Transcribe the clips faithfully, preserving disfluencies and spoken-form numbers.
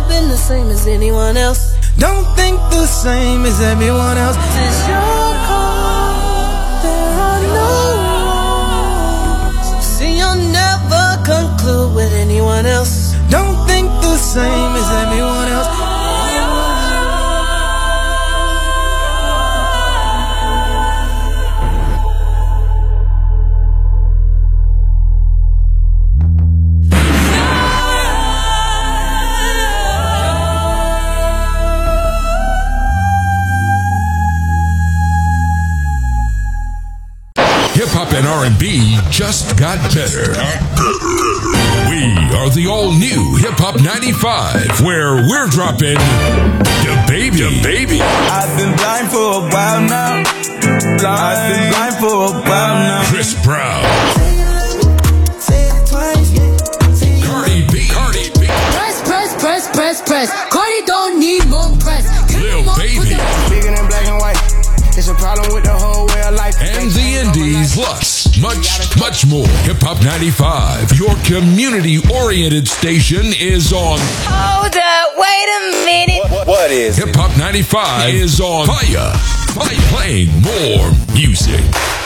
been the same as anyone else. Don't think the same as everyone else. It's your call, there are no rules. See, you'll never conclude with anyone else. Don't think the same as everyone else. Hip-hop and R and B just got better. We are the all-new Hip-Hop ninety-five, where we're dropping DaBaby. DaBaby. I've been blind for a while now. Blind. I've been blind for a while now. Chris Brown. Cardi B. Cardi B. Press, press, press, press, press. Cardi don't need more press. Lil Baby. Bigger than black and white. It's a problem with the whole way of life. And the Indies, plus much, much more. Hip-Hop ninety-five, your community-oriented station, is on. Hold up, wait a minute. What, what, what is Hip-Hop ninety-five is on fire. Fire. Playing more music.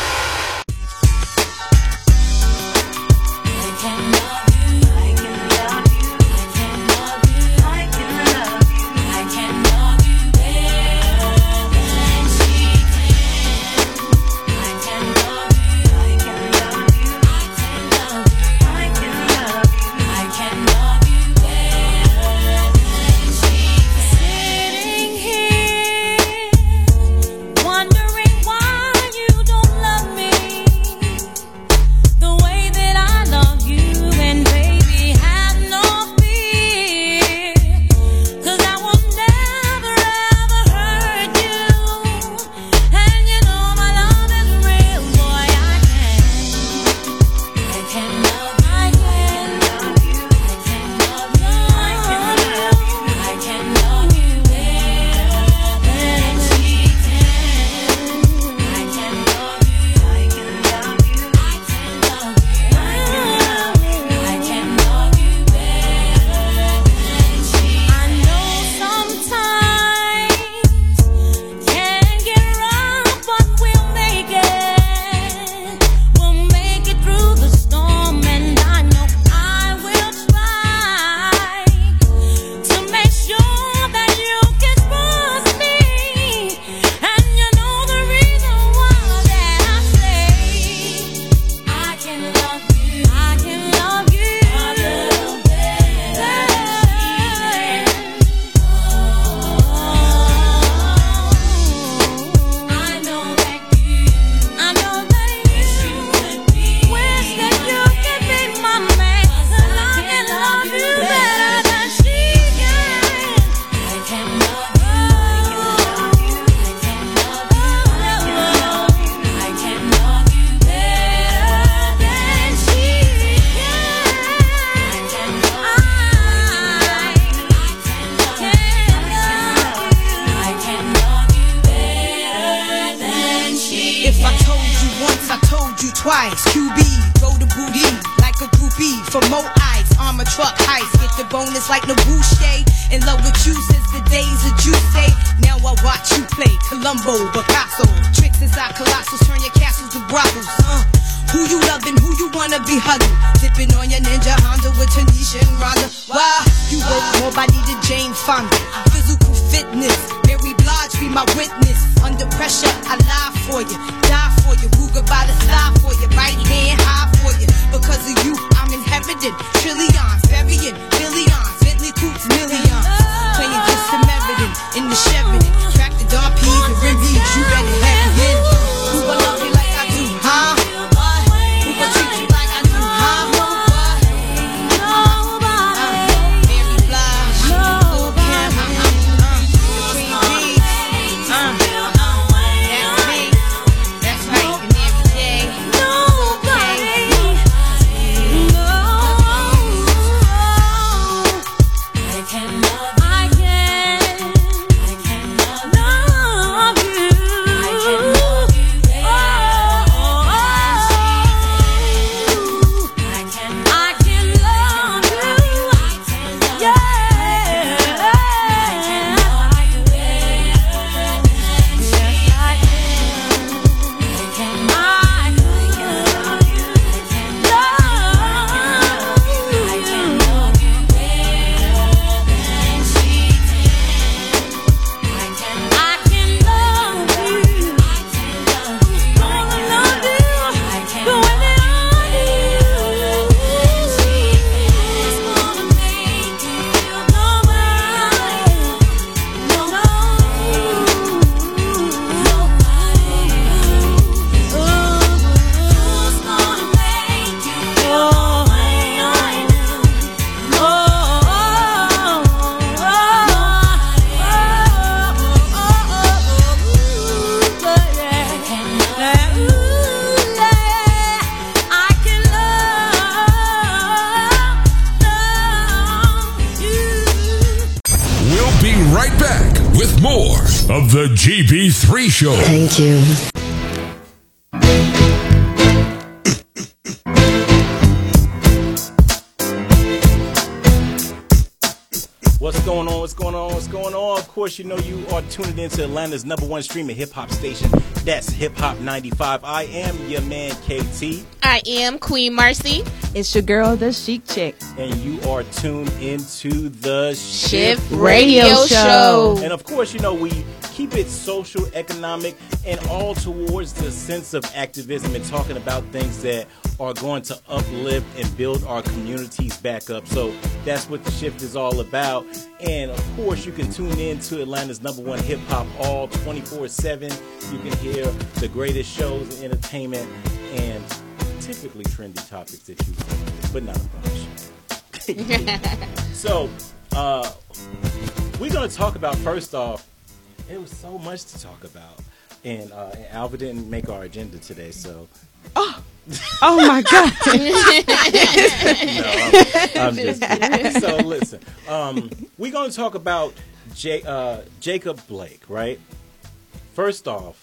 twice. Q B, throw the booty like a groupie for more eyes. Armor truck heist, get the bonus like Nabouche. In love with you since the days of Juicy. Now I watch you play Columbo, Picasso. Tricks inside colossals, turn your castles to brothels. Uh, who you loving, who you wanna be hugging? Dipping on your Ninja Honda with Tanisha and Rhonda. Why? You work more body than Jane Fonda. Physical fitness, Mary Blige be my witness. Under pressure, I lie for you, die for you. Ruger by the side for you, right hand high for you. Because of you, I'm inherited trillions, burying billions, Bentley coupes millions. Playing just Samaritan in the Sheridan. Track the Don P, the rim beats, you better have it in. Who gon' love you like I do, huh? Who gon' treat you like I do, huh? Mary Blige, Lil' Kim, uh, Queen Bee, uh, that's me, that's right, and every day, okay. right back with more of the G B three Show. Thank you. What's going on? What's going on? What's going on? Of course, you know you are tuning into Atlanta's number one streaming hip hop station. That's Hip Hop ninety-five. I am your man, K T. I am Queen Marcy. It's your girl, the Chic Chick. And you are tuned into the Shift, Shift Radio, Radio Show. And of course, you know, we keep it social, economic, and all towards the sense of activism and talking about things that are going to uplift and build our communities back up. So that's what the Shift is all about. And of course, you can tune in to Atlanta's number one hip hop all twenty-four seven. You can hear the greatest shows and entertainment and typically trendy topics that you like, but not a bunch. So, uh, we're going to talk about, first off, it was so much to talk about. And, uh, and Alva didn't make our agenda today, so. Oh, oh my God. No, I'm, I'm just kidding. So, listen, um, we're going to talk about J- uh, Jacob Blake, right? First off,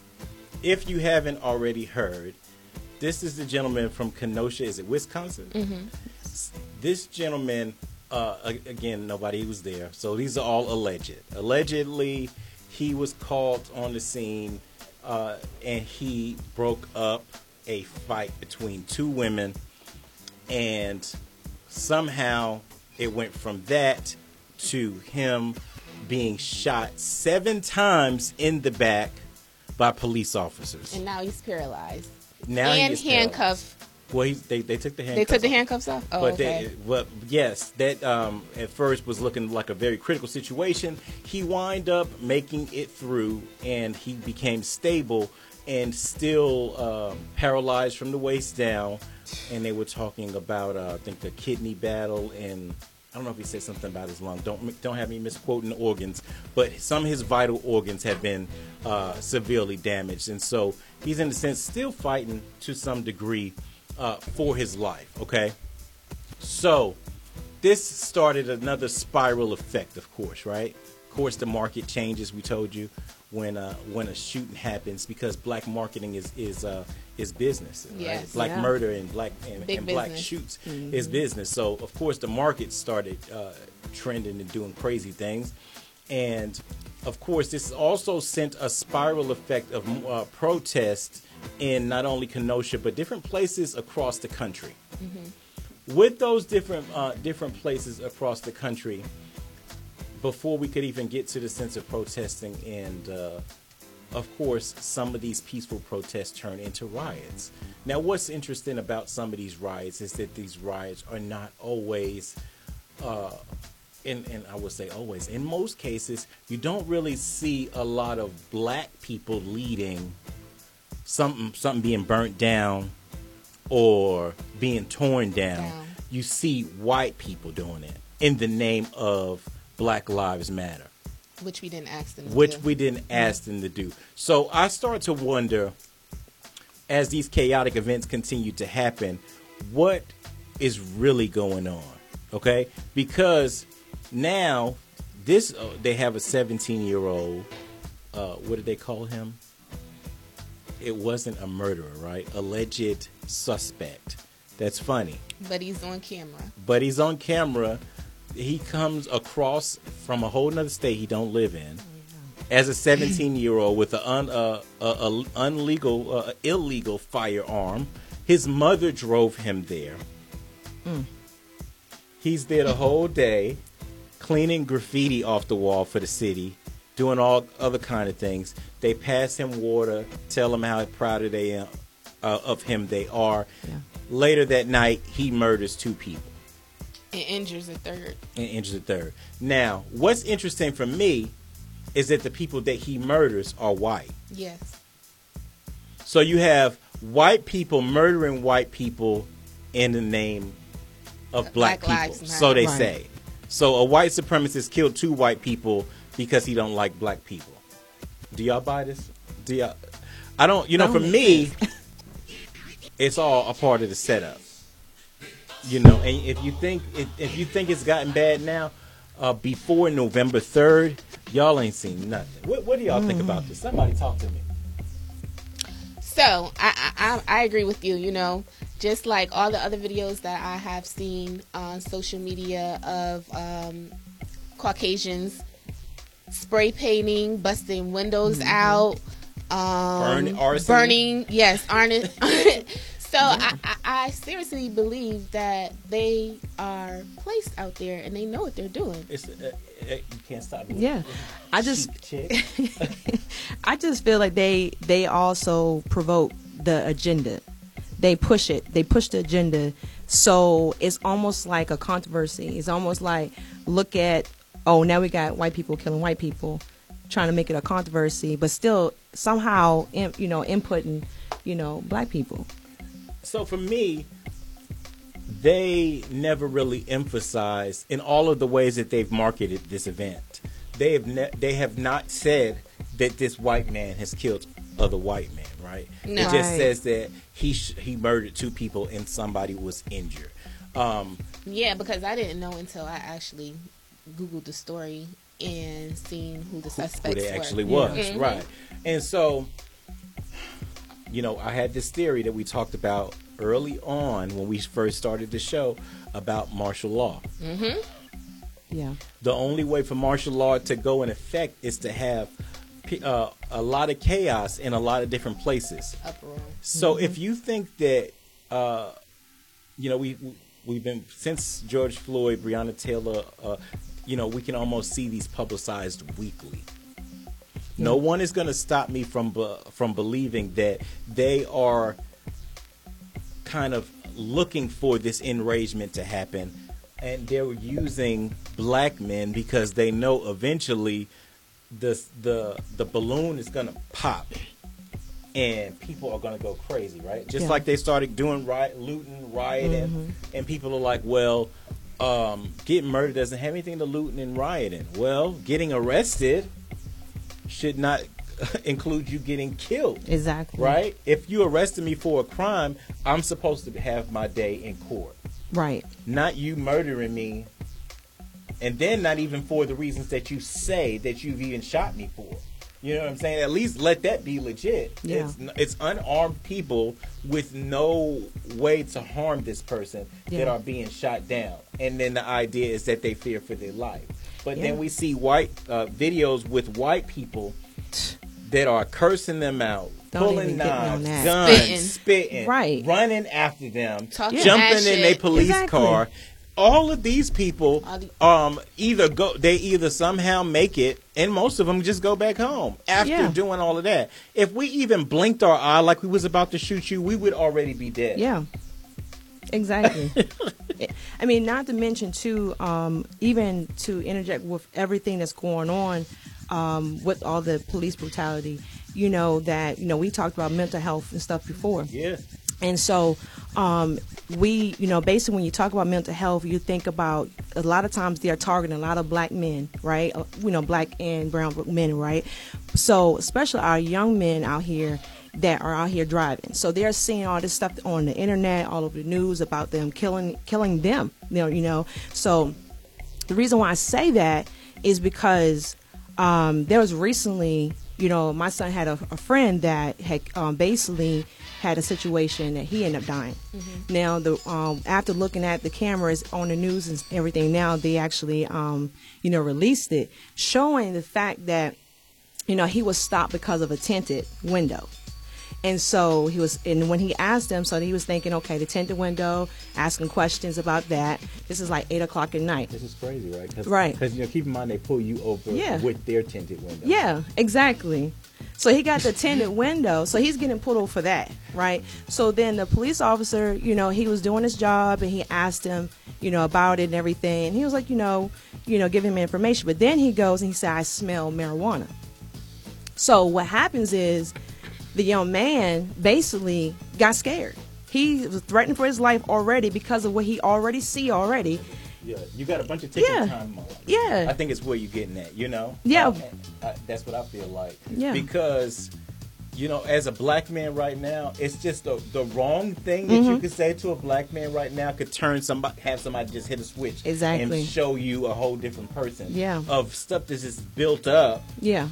if you haven't already heard, this is the gentleman from Kenosha. Is it Wisconsin? Mm-hmm. This gentleman, uh, again, nobody was there. So these are all alleged. Allegedly, he was called on the scene uh, and he broke up a fight between two women. And somehow it went from that to him being shot seven times in the back by police officers. And now he's paralyzed. Now and he's handcuffed. Well, he, they they took the handcuffs. They took the off. handcuffs off. Oh, but okay. They, well, yes, that um, at first was looking like a very critical situation. He wound up making it through, and he became stable and still uh, paralyzed from the waist down. And they were talking about, uh, I think, the kidney battle, and I don't know if he said something about his lung. Don't don't have me misquoting the organs, but some of his vital organs have been uh, severely damaged, and so he's in a sense still fighting to some degree uh, for his life. Okay, so this started another spiral effect, of course, right? Of course, the market changes. We told you when uh, when a shooting happens, because black marketing is is uh, is business. Yes. Right? Black Yeah. murder and black and, and black business. shoots Mm-hmm. is business. So of course the market started uh, trending and doing crazy things, and of course this also sent a spiral effect of uh, protest in not only Kenosha but different places across the country. Mm-hmm. With those different uh, different places across the country, before we could even get to the sense of protesting, and uh, of course, some of these peaceful protests turn into riots. Now, what's interesting about some of these riots is that these riots are not always, uh, and, and I would say always, in most cases, you don't really see a lot of black people leading something, something being burnt down or being torn down. Down. You see white people doing it in the name of Black Lives Matter. Which we didn't ask them to Which do. we didn't ask them to do. So I start to wonder, as these chaotic events continue to happen, what is really going on? Okay? Because now, this uh, they have a seventeen-year-old, uh, what did they call him? It wasn't a murderer, right? Alleged suspect. That's funny. But he's on camera. But he's on camera. He comes across from a whole nother state he don't live in as a seventeen-year-old with an un, uh, a, a unlegal, uh, illegal firearm. His mother drove him there. Mm. He's there the whole day, cleaning graffiti off the wall for the city, doing all other kind of things. They pass him water, tell him how proud of they uh, of him they are. Yeah. Later that night, he murders two people. And injures a third. And injures a third. Now, what's interesting for me is that the people that he murders are white. Yes. So you have white people murdering white people in the name of black, Black people. Lives So they Matter. say. So a white supremacist killed two white people because he don't like black people. Do y'all buy this? Do y'all? I don't. You know, for me, it's all a part of the setup. You know, and if you think if, if you think it's gotten bad now, uh, before November third, Y'all ain't seen nothing. What, what do y'all mm. think about this? Somebody talk to me. So I, I I agree with you. You know, just like all the other videos that I have seen on social media of um, Caucasians spray painting, busting windows mm-hmm. out, um, Burn, arson. burning. Yes, arson. So I, I, I seriously believe that they are placed out there and they know what they're doing. It's, uh, uh, you can't stop me. Yeah, I just, I just feel like they they also provoke the agenda. They push it. They push the agenda. So it's almost like a controversy. It's almost like, look at, oh, now we got white people killing white people, trying to make it a controversy, but still somehow, you know, inputting, you know, black people. So for me, they never really emphasized in all of the ways that they've marketed this event. They have ne- they have not said that this white man has killed other white men, right? No. It just Right. says that he sh- he murdered two people and somebody was injured. Um, Yeah, because I didn't know until I actually Googled the story and seen who the suspects who they were. actually Yeah. was, Mhm. right? And so, you know, I had this theory that we talked about early on when we first started the show about martial law. Mm-hmm. Yeah. The only way for martial law to go in effect is to have uh, a lot of chaos in a lot of different places. Uproar. So if you think that, uh, you know, we, we we've been since George Floyd, Breonna Taylor, uh, you know, we can almost see these publicized weekly. No one is going to stop me from be- from believing that they are kind of looking for this enragement to happen, and they're using black men because they know eventually the the the balloon is going to pop, and people are going to go crazy, right? Just Yeah. like they started doing riot, looting, rioting, Mm-hmm. and people are like, well, um, getting murdered doesn't have anything to looting and rioting. Well, getting arrested should not include you getting killed. Exactly. Right? If you arrested me for a crime, I'm supposed to have my day in court. Right. Not you murdering me, and then not even for the reasons that you say that you've even shot me for. You know what I'm saying? At least let that be legit. Yeah. It's, it's unarmed people with no way to harm this person that Yeah. are being shot down. And then the idea is that they fear for their life. But Yeah. then we see white uh, videos with white people that are cursing them out, Don't pulling even get me on knives, that. guns, Spitting. spitting, Right. running after them, Talking jumping that in their shit. police Exactly. car. All of these people All the- um either go they either somehow make it, and most of them just go back home after Yeah. doing all of that. If we even blinked our eye like we was about to shoot you, we would already be dead. Yeah. Exactly. I mean, not to mention too, um, even to interject with everything that's going on um, with all the police brutality. You know that you know we talked about mental health and stuff before. Yeah. And so, um, we, you know, basically when you talk about mental health, you think about a lot of times they are targeting a lot of black men, right? Uh, You know, black and brown men, right? So, especially our young men out here that are out here driving. So they're seeing all this stuff on the internet, all over the news about them killing, killing them. You know, you know. So the reason why I say that is because um, there was recently, you know, my son had a, a friend that had um, basically had a situation that he ended up dying. Mm-hmm. Now, the um, after looking at the cameras on the news and everything, now they actually, um, you know, released it, showing the fact that, you know, he was stopped because of a tinted window. And so he was, and when he asked them, so he was thinking, okay, the tinted window, asking questions about that. This is like eight o'clock at night. This is crazy, right? Cause, Right. Because, you know, keep in mind they pull you over Yeah. with their tinted window. Yeah, exactly. So he got the tinted window, so he's getting pulled over for that, right? So then the police officer, you know, he was doing his job and he asked him, you know, about it and everything. And he was like, you know, you know, give him information. But then he goes and he said, I smell marijuana. So what happens is the young man basically got scared. He was threatened for his life already because of what he already see already. Yeah, you got a bunch of ticking Yeah. time bombs. Yeah. I think it's where you're getting at, you know? Yeah. Uh, I, that's what I feel like. Yeah. Because you know, as a black man right now, it's just the the wrong thing that Mm-hmm. you could say to a black man right now could turn somebody, have somebody just hit a switch, Exactly. and show you a whole different person. Yeah. Of stuff that's just built up, Yeah.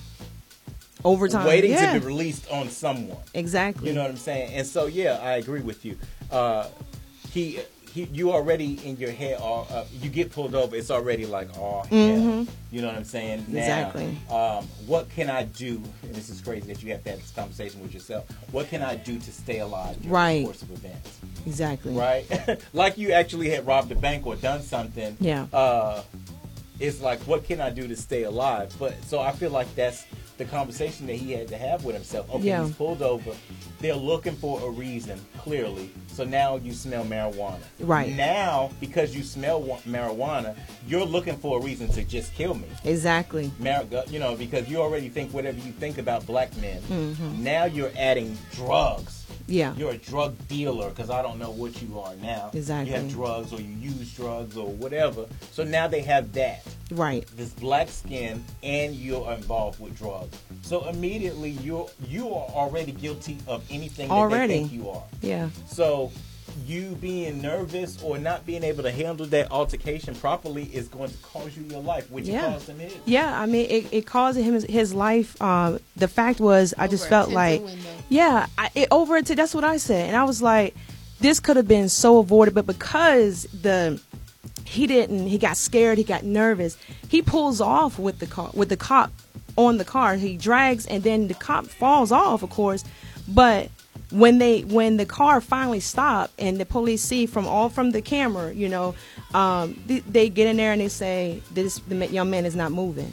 Over time. waiting yeah. to be released on someone. Exactly. You know what I'm saying? And so, yeah, I agree with you. Uh, he, he, you already in your head, are, uh, you get pulled over, it's already like, oh, Mhm. yeah. You know what I'm saying? Exactly. Now, um, what can I do? And this is crazy that you have to have this conversation with yourself. What can I do to stay alive during Right. the course of events? Exactly. Right? Like you actually had robbed a bank or done something. Yeah. Uh, it's like, what can I do to stay alive? But so I feel like that's the conversation that he had to have with himself. Okay, Yeah. he's pulled over. They're looking for a reason, clearly. So now you smell marijuana. Right. Now, because you smell wa- marijuana, you're looking for a reason to just kill me. Exactly. Mar- you know, because you already think whatever you think about black men. Mhm. Now you're adding drugs. Yeah. You're a drug dealer because I don't know what you are now. Exactly. You have drugs or you use drugs or whatever. So now they have that. Right. This black skin and you're involved with drugs. So immediately you're you are already guilty of anything that Already. they think you are. Yeah. So you being nervous or not being able to handle that altercation properly is going to cause you your life, which Yeah. it caused him his. Yeah, I mean, it, it caused him his, his life. Um, the fact was, I just Over a felt tinted like, window. yeah, I, it over it. That's what I said, and I was like, this could have been so avoided, but because the he didn't, he got scared, he got nervous. He pulls off with the car, with the cop on the car. He drags, and then the cop falls off, of course, but. When they when the car finally stopped and the police see from all from the camera, you know, um, they, they get in there and they say this the young man is not moving,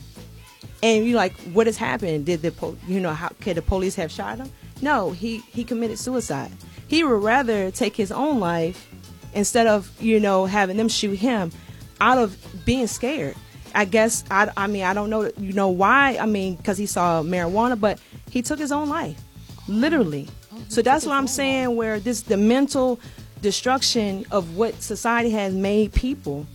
and you're like, what has happened? Did the po- you know how could the police have shot him? No, he he committed suicide. He would rather take his own life instead of you know having them shoot him out of being scared. I guess I I mean I don't know you know why I mean because he saw marijuana, but he took his own life, literally. So that's what I'm saying, where this the mental destruction of what society has made people,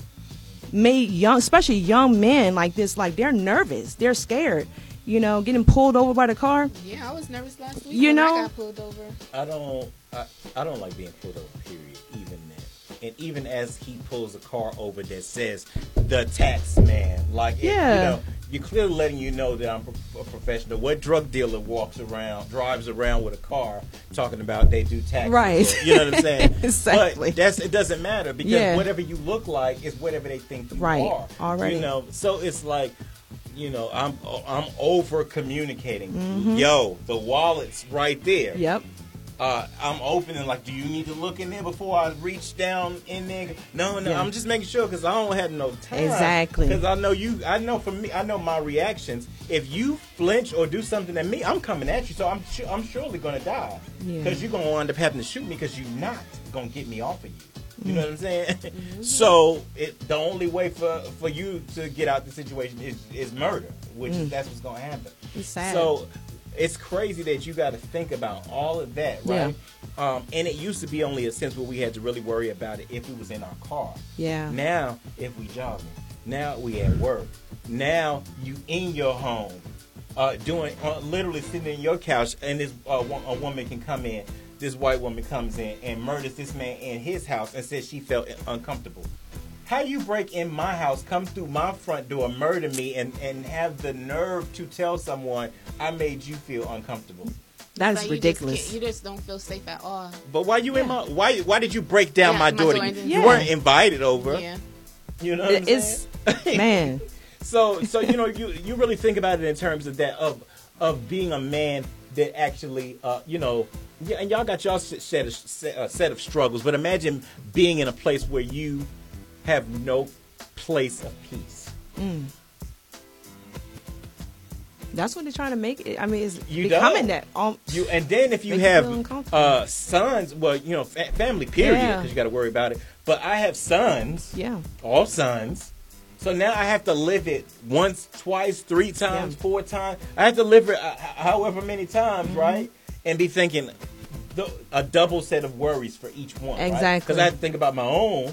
made young, especially young men like this, like they're nervous, they're scared, you know, getting pulled over by the car. Yeah, I was nervous last week. You when know? I got pulled over. I don't I, I don't like being pulled over, period, even then. And even as he pulls a car over that says the tax man, like it, Yeah. you know, you're clearly letting you know that I'm a professional. What drug dealer walks around, drives around with a car talking about they do taxes? Right. You know what I'm saying? Exactly. But that's it doesn't matter because Yeah. whatever you look like is whatever they think you Right. are. Already. You know, so it's like, you know, I'm I'm over communicating. Mhm. Yo, the wallet's right there. Yep. Uh, I'm opening, like, do you need to look in there before I reach down in there? No, no, Yeah. I'm just making sure because I don't have no time. Exactly. Because I know you, I know for me, I know my reactions. If you flinch or do something at me, I'm coming at you, so I'm su- I'm surely going to die. Yeah. Because you're going to wind up having to shoot me because you're not going to get me off of you. You know what I'm saying? So it, the only way for, for you to get out the situation is, is murder, which is that's what's going to happen. It's sad. So it's crazy that you got to think about all of that, right? Um, and it used to be only a sense where we had to really worry about it if we was in our car. Yeah. Now, if we jogging, now we at work. Now you in your home, uh, doing uh, literally sitting in your couch, and this uh, wo- a woman can come in. This white woman comes in and murders this man in his house and says she felt uncomfortable. How you break in my house, come through my front door, murder me, and, and have the nerve to tell someone I made you feel uncomfortable? That Like, is you just ridiculous. can't- You just don't feel safe at all. But why you in my why why did you break down Yeah, my my door? door You, and then- you Yeah. weren't invited over. Yeah. You know what I'm It's saying? man. So so you know you you really think about it in terms of that of of being a man that actually uh, you know yeah, and y'all got y'all set set of, set, uh, set of struggles, but imagine being in a place where you have no place of peace. Mm. That's what they're trying to make it. I mean, it's You becoming don't. that. Um, You and then if you Make you feel have uncomfortable. uh, sons, well, you know, fa- family period, because Yeah. you got to worry about it. But I have sons, yeah. all sons. So now I have to live it once, twice, three times, Yeah. four times. I have to live it uh, h- however many times, Mm-hmm. right? And be thinking the, a double set of worries for each one. Exactly. Because I have to think about my own,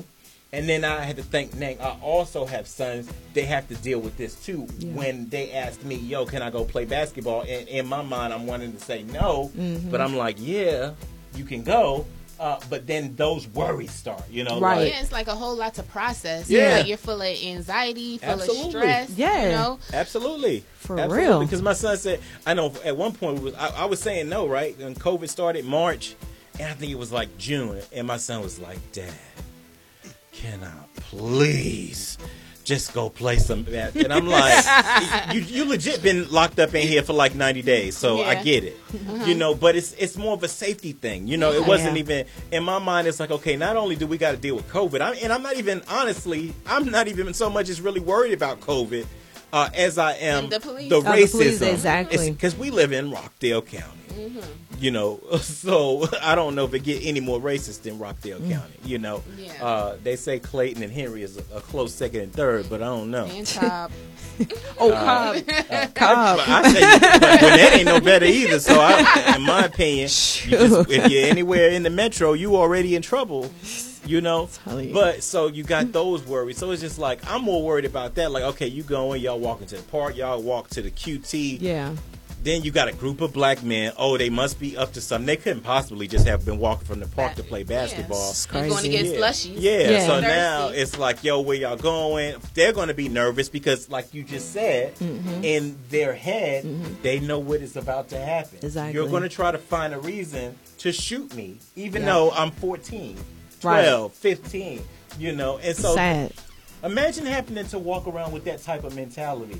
And then I had to think, Nang, I also have sons. They have to deal with this too. Yeah. When they asked me, yo, can I go play basketball? And in my mind, I'm wanting to say no. Mm-hmm. But I'm like, yeah, you can go. Uh, but then those worries start, you know? Right. Like, yeah, it's like a whole lot to process. Yeah. Like you're full of anxiety, full Absolutely. of stress. Yeah. You know? Absolutely. For Absolutely. real. Because my son said, I know at one point, was, I, I was saying no, right? When COVID started, March, and I think it was like June. And my son was like, Dad, can I please just go play some basketball? And I'm like, you, you legit been locked up in here for like ninety days, so yeah. I get it. Uh-huh. You know, but it's it's more of a safety thing. You know, it wasn't yeah. even, in my mind, it's like, okay, not only do we got to deal with COVID, I'm, and I'm not even, honestly, I'm not even so much as really worried about COVID uh, as I am and the, police. the oh, racism. The police, exactly. Because we live in Rockdale County. Mm-hmm. You know, so I don't know if it get any more racist than Rockdale mm. County. You know, yeah. uh, they say Clayton and Henry is a, a close second and third, but I don't know. And Cobb. oh, uh, Cobb. Uh, Cobb. But I say, but that ain't no better either. So, I, in my opinion, you just, if you're anywhere in the metro, you already in trouble. You know, but so you got those worries. So it's just like I'm more worried about that. Like, okay, you going, y'all walking to the park, y'all walk to the Q T. Yeah. Then you got a group of black men. Oh, they must be up to something. They couldn't possibly just have been walking from the park to play basketball. Yeah. You're going to get yeah. slushies. Yeah. Yeah. So Thirsty. now it's like, yo, where y'all going? They're going to be nervous because, like you just said, mm-hmm. in their head, mm-hmm. they know what is about to happen. Exactly. You're going to try to find a reason to shoot me, even yeah. though I'm fourteen, twelve, right. fifteen, you know. And so sad. Imagine happening to walk around with that type of mentality.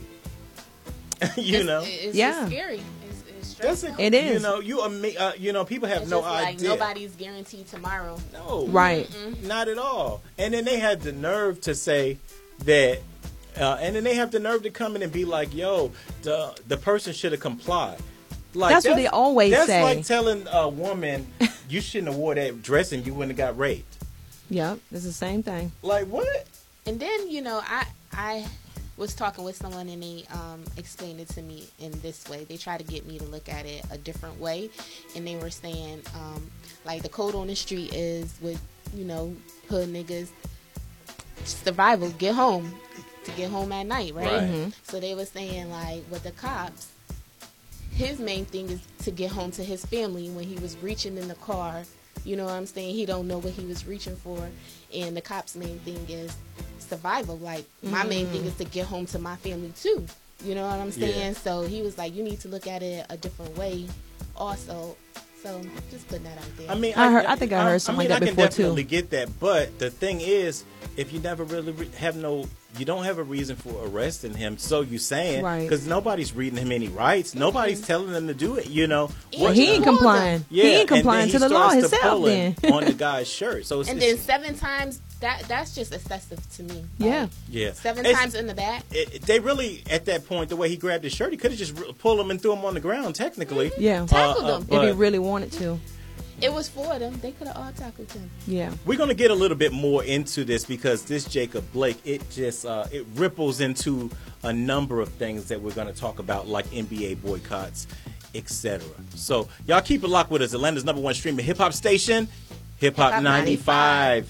you it's, know, it's yeah, just scary. It's, it's That's stressful. it. It is. You know, you uh, you know, people have it's no just like idea. Nobody's guaranteed tomorrow. No, right? Mm-mm. Not at all. And then they had the nerve to say that, uh, and then they have the nerve to come in and be like, "Yo, the the person should have complied." Like that's, that's what they always that's say. That's like telling a woman you shouldn't have wore that dress and you wouldn't have got raped. Yep, it's the same thing. Like what? And then you know, I I. was talking with someone and they um, explained it to me in this way. They tried to get me to look at it a different way, and they were saying um, like the code on the street is with, you know, hood niggas, survival, get home, to get home at night, right? Right. Mm-hmm. So they were saying like with the cops, his main thing is to get home to his family. When he was reaching in the car, you know what I'm saying, he don't know what he was reaching for, and the cops' main thing is survival. Like my mm. main thing is to get home to my family too, you know what I'm saying? Yeah. So he was like, you need to look at it a different way also. So just putting that out there. I mean, I, I heard. I think I heard I, something I mean, like that I before can definitely too. get that, but the thing is, if you never really re- have no, you don't have a reason for arresting him. So you saying, right? Because nobody's reading him any rights. Mm-hmm. Nobody's telling him to do it. You know, well, he ain't complying. Yeah, he ain't complying to the law himself. Then on the guy's shirt. So it's, and it's, then seven times. That that's just excessive to me. Yeah, like, yeah. Seven it's, times in the back. It, they really, at that point, the way he grabbed his shirt, he could have just pulled him and threw him on the ground. Technically, mm-hmm. yeah, tackled uh, uh, him if he really wanted to. It was for them. They could have all tackled him. Yeah, we're gonna get a little bit more into this because this Jacob Blake, it just uh, it ripples into a number of things that we're gonna talk about, like N B A boycotts, et cetera. So y'all keep it locked with us. Atlanta's number one streaming hip hop station, Hip Hop ninety-five.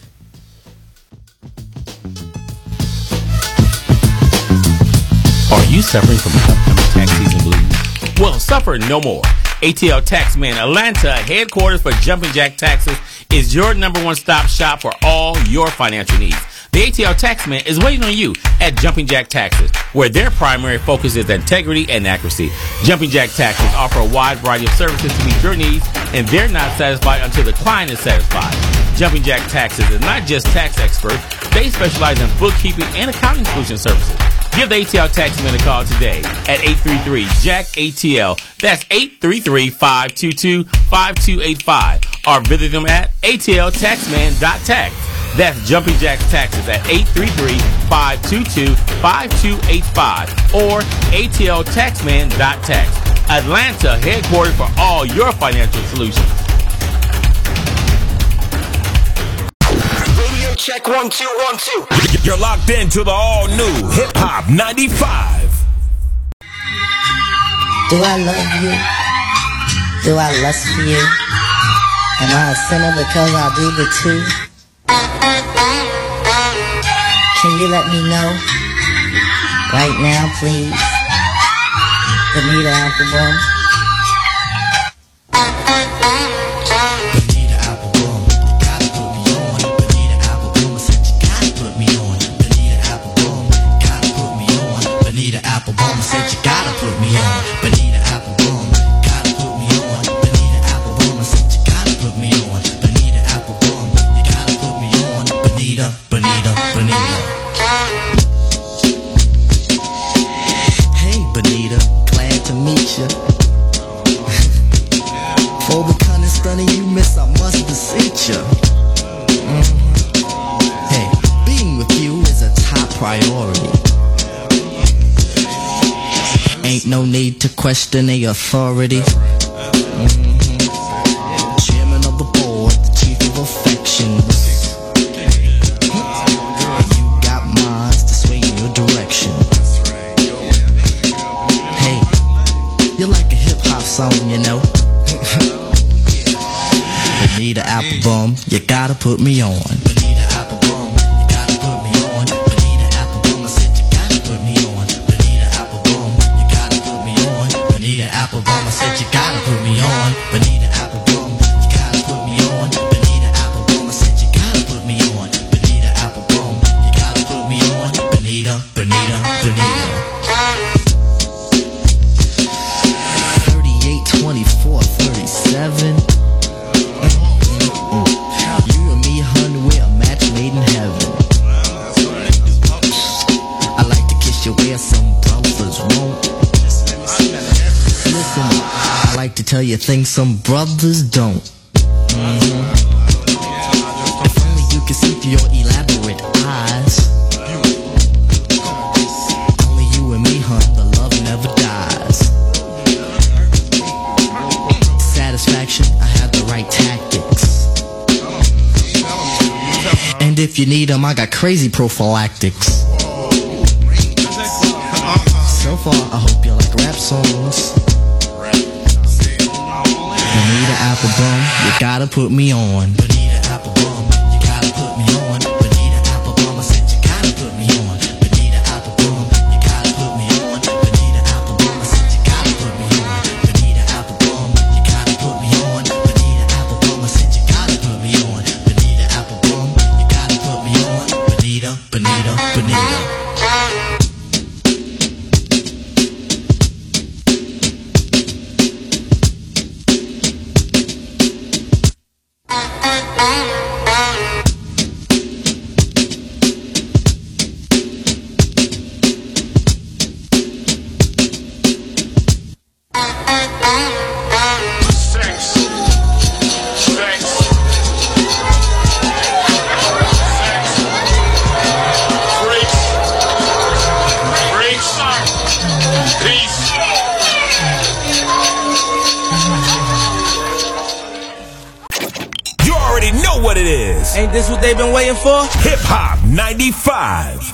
Are you suffering from upcoming tax season blues? Well, suffer no more. A T L Taxman Atlanta, headquarters for Jumping Jack Taxes, is your number one stop shop for all your financial needs. The A T L Taxman is waiting on you at Jumping Jack Taxes, where their primary focus is integrity and accuracy. Jumping Jack Taxes offer a wide variety of services to meet your needs, and they're not satisfied until the client is satisfied. Jumping Jack Taxes is not just tax experts, they specialize in bookkeeping and accounting solution services. Give the A T L Taxman a call today at eight three three, Jack A T L. That's eight three three, five two two, five two eight five. Or visit them at A T L taxman dot tax. That's Jumping Jack Taxes at eight three three, five two two, five two eight five. Or A T L taxman dot tax. Atlanta, headquarters for all your financial solutions. Check one, two, one, two. You're locked into the all-new Hip Hop ninety-five. Do I love you? Do I lust for you? Am I a sinner because I do the two? Can you let me know? Right now, please. Bonita Applebum. Bonita Applebum, you gotta put me on. Bonita Applebum, I said you gotta put me on. Bonita Applebum, gotta put me on. Bonita Applebum, I said you gotta put me on. Bonita Applebum, gotta put me on. Bonita Applebum, I said you gotta put me on. Bonita Applebum, you gotta put me on. Bonita, Bonita, Bonita. Hey Bonita, glad to meet ya. For the kind of stunning you miss, I must beseech ya. Mm-hmm. Hey, being with you is a top priority. Ain't no need to question the authority. Mm-hmm. Chairman of the board, the chief of affections. You got minds to sway in your direction. Hey, you're like a hip hop song, you know. Bonita Applebum, you gotta put me on. Bonita Applebum, you gotta put me on. Bonita Applebum, I said you gotta put me on. Bonita Applebum, you gotta put me on. Bonita Applebum, I said you gotta put me on. Bonita Applebum, you gotta put me on. Bonita Applebum, I said you gotta put me on. Bonita Applebum, you gotta put me on. Bonita, Bonita, Bonita. thirty-eight, twenty-four, thirty-seven. You and me, hun, we're a match made in heaven. I like to kiss you where some brothers won't. Listen, I like to tell you things some brothers don't. Mm-hmm. If only you could see through your elaborate eyes. Only you and me, hun, the love never dies. Satisfaction, I have the right tactics. And if you need them, I got crazy prophylactics. So far, I hope you like rap songs. Bonita Applebum, you gotta put me on. Bonita Applebum, you gotta put me on. Bonita Applebum, I said you gotta put me on. Bonita Applebum, you gotta put me on. Bonita Applebum, I said you gotta put me on. Bonita Applebum, you gotta put me on. Bonita Applebum, I said you gotta put me on. Bonita Applebum, you gotta put me on. Bonita, Bonita, Bonita. Ain't this what they've been waiting for? Hip Hop ninety-five.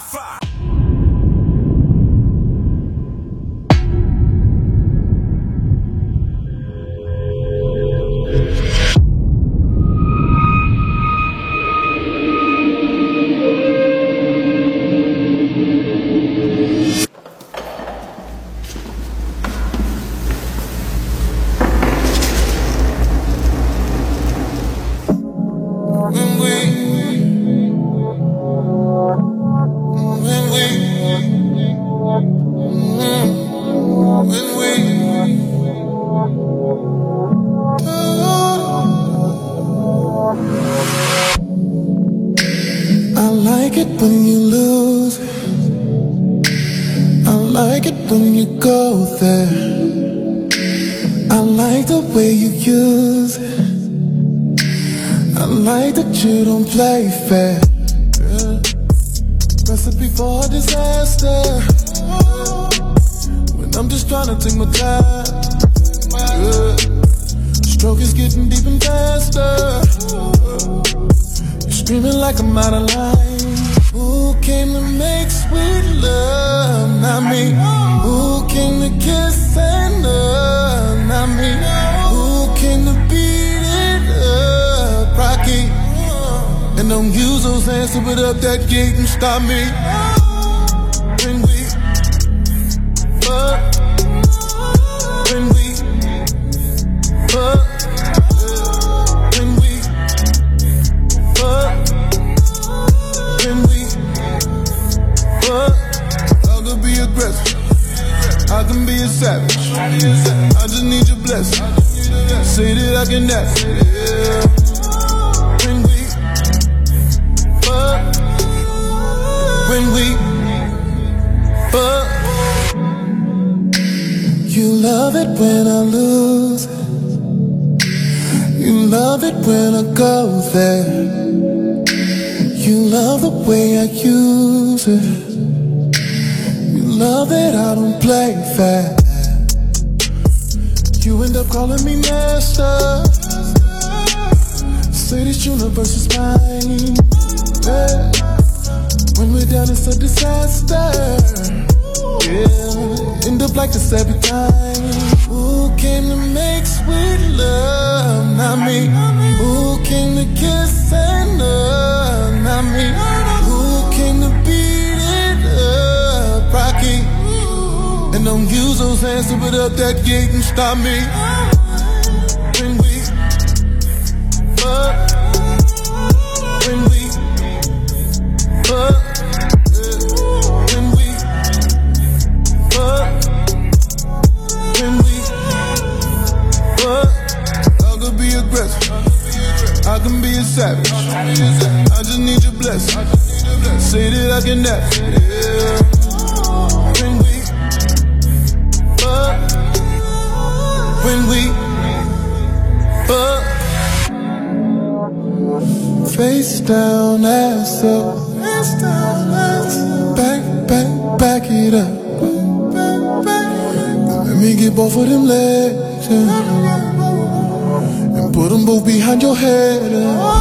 You don't play fair. Yeah. Recipe for disaster. When I'm just trying to take my time. Yeah. Stroke is getting deep and faster. You're screaming like I'm out of line. Who came to make sweet love? Not me. Who came to kiss and love? Not me. Who came to beat it up? Rocky. And don't use those hands to put up that gate and stop me. When we fuck, when we fuck, when we fuck, when we fuck, I can be aggressive, I can be a savage. I just need your blessing. Say that I can act. Yeah. When we fuck, when we fuck, you love it when I lose it. You love it when I go there. You love the way I use it. You love that I don't play fair. You end up calling me master. Say this universe is mine. Yeah. When we're down, it's a disaster. Yeah, end up like this every time. Who came to make sweet love? Not me. Who came to kiss and love? Not me. Who came to beat it up? Rocky. And don't use those hands to put up that gate and stop me. When we fuck, when we fuck, when we fuck, when we fuck, I could be aggressive, I can be a savage. I just need your blessing. Say that I can act. Yeah. When we when we fuck, face down, ass up, back, back, back it up. Let me get both of them legs, yeah, and put them both behind your head. Yeah.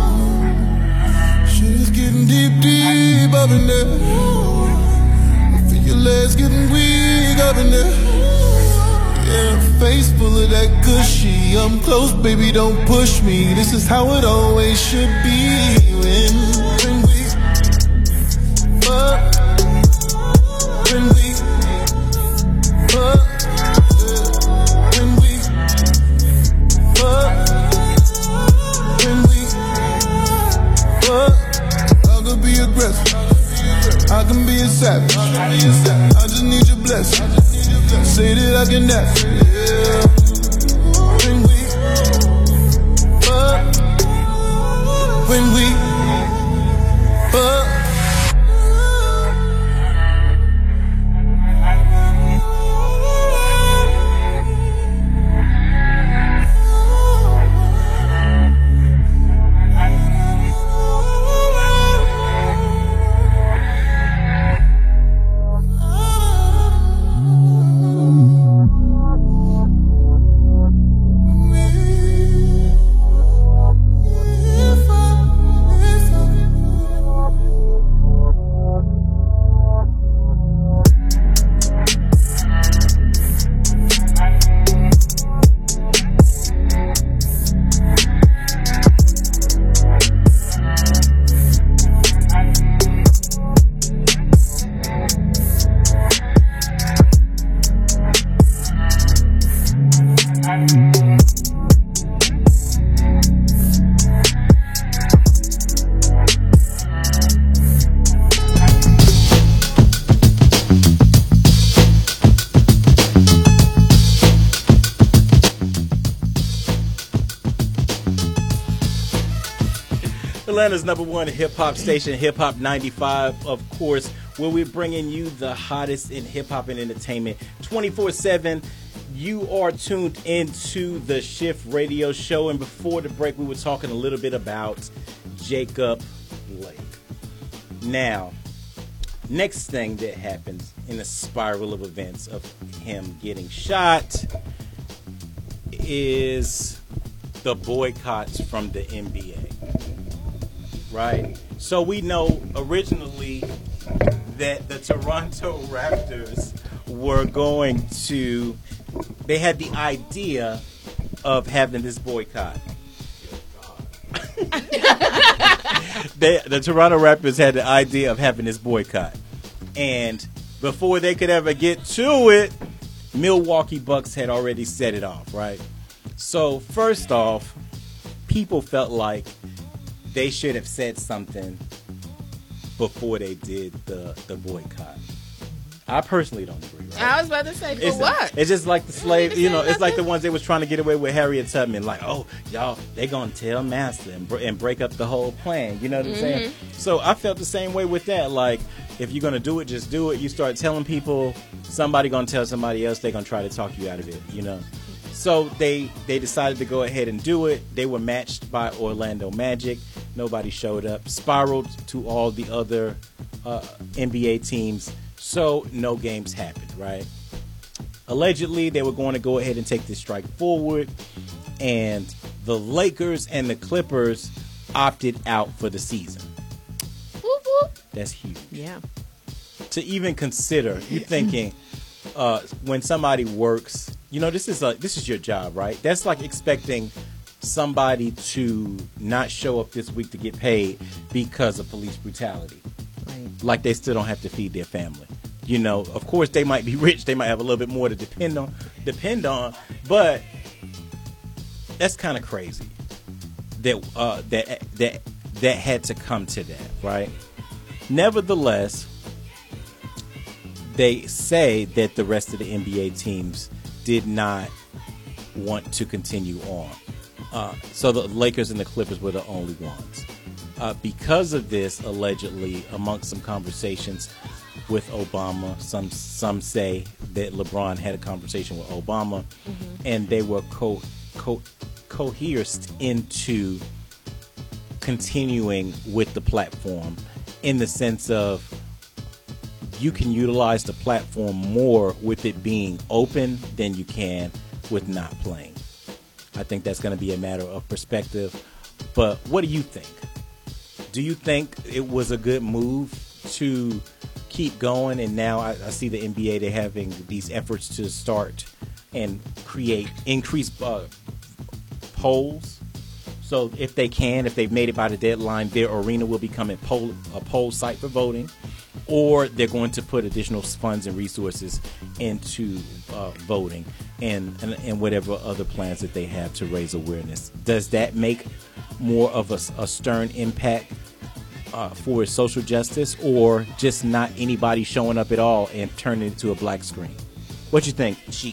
Shit is getting deep, deep up in there. I feel your legs getting weak up in there. Yeah, face full of that gushy. I'm close, baby, don't push me. This is how it always should be. When, when we fuck, when we fuck, when we fuck, when we fuck, I can be aggressive, I can be a savage. I just need your blessing. Say that I can act. Yeah. When we fuck, when we fuck. Atlanta's number one hip-hop station, Hip Hop ninety-five, of course, where we're bringing you the hottest in hip-hop and entertainment twenty-four seven. You are tuned into the Shift Radio Show, and before the break, we were talking a little bit about Jacob Blake. Now, next thing that happens in the spiral of events of him getting shot is the boycotts from the N B A. Right? So we know originally that the Toronto Raptors were going to, they had the idea of having this boycott. they, the Toronto Raptors had the idea of having this boycott. And before they could ever get to it, Milwaukee Bucks had already set it off, right? So first off, people felt like they should have said something before they did the, the boycott. I personally don't agree. Right? I was about to say, for it's, what? It's just like the slave, you know, it's like the ones they was trying to get away with Harriet Tubman. Like, oh, y'all, they going to tell Master and, and break up the whole plan. You know what I'm Mm-hmm. saying? So I felt the same way with that. Like, if you're going to do it, just do it. You start telling people, somebody going to tell somebody else, they're going to try to talk you out of it, you know? So they they decided to go ahead and do it. They were matched by Orlando Magic. Nobody showed up. Spiraled to all the other uh, N B A teams. So no games happened, right? Allegedly, they were going to go ahead and take this strike forward. And the Lakers and the Clippers opted out for the season. Whoop, whoop. That's huge. Yeah. To even consider, you're thinking, uh, when somebody works, you know, this is a, this is your job, right? That's like expecting somebody to not show up this week to get paid because of police brutality. Right. Like they still don't have to feed their family. You know, of course they might be rich, they might have a little bit more to depend on, depend on, but that's kind of crazy that uh, that that that had to come to that, right? Nevertheless, they say that the rest of the N B A teams did not want to continue on. Uh, so the Lakers and the Clippers were the only ones. Uh, because of this, allegedly, amongst some conversations with Obama, some some say that LeBron had a conversation with Obama, mm-hmm. and they were co- co- coerced into continuing with the platform in the sense of you can utilize the platform more with it being open than you can with not playing. I think that's going to be a matter of perspective. But what do you think? Do you think it was a good move to keep going? And now I, I see the N B A, they're having these efforts to start and create increased uh, polls. So if they can, if they've made it by the deadline, their arena will become a poll, a poll site for voting. Or they're going to put additional funds and resources into uh, voting and, and and whatever other plans that they have to raise awareness. Does that make more of a, a stern impact uh, for social justice, or just not anybody showing up at all and turning it into a black screen? What you think, Sheik?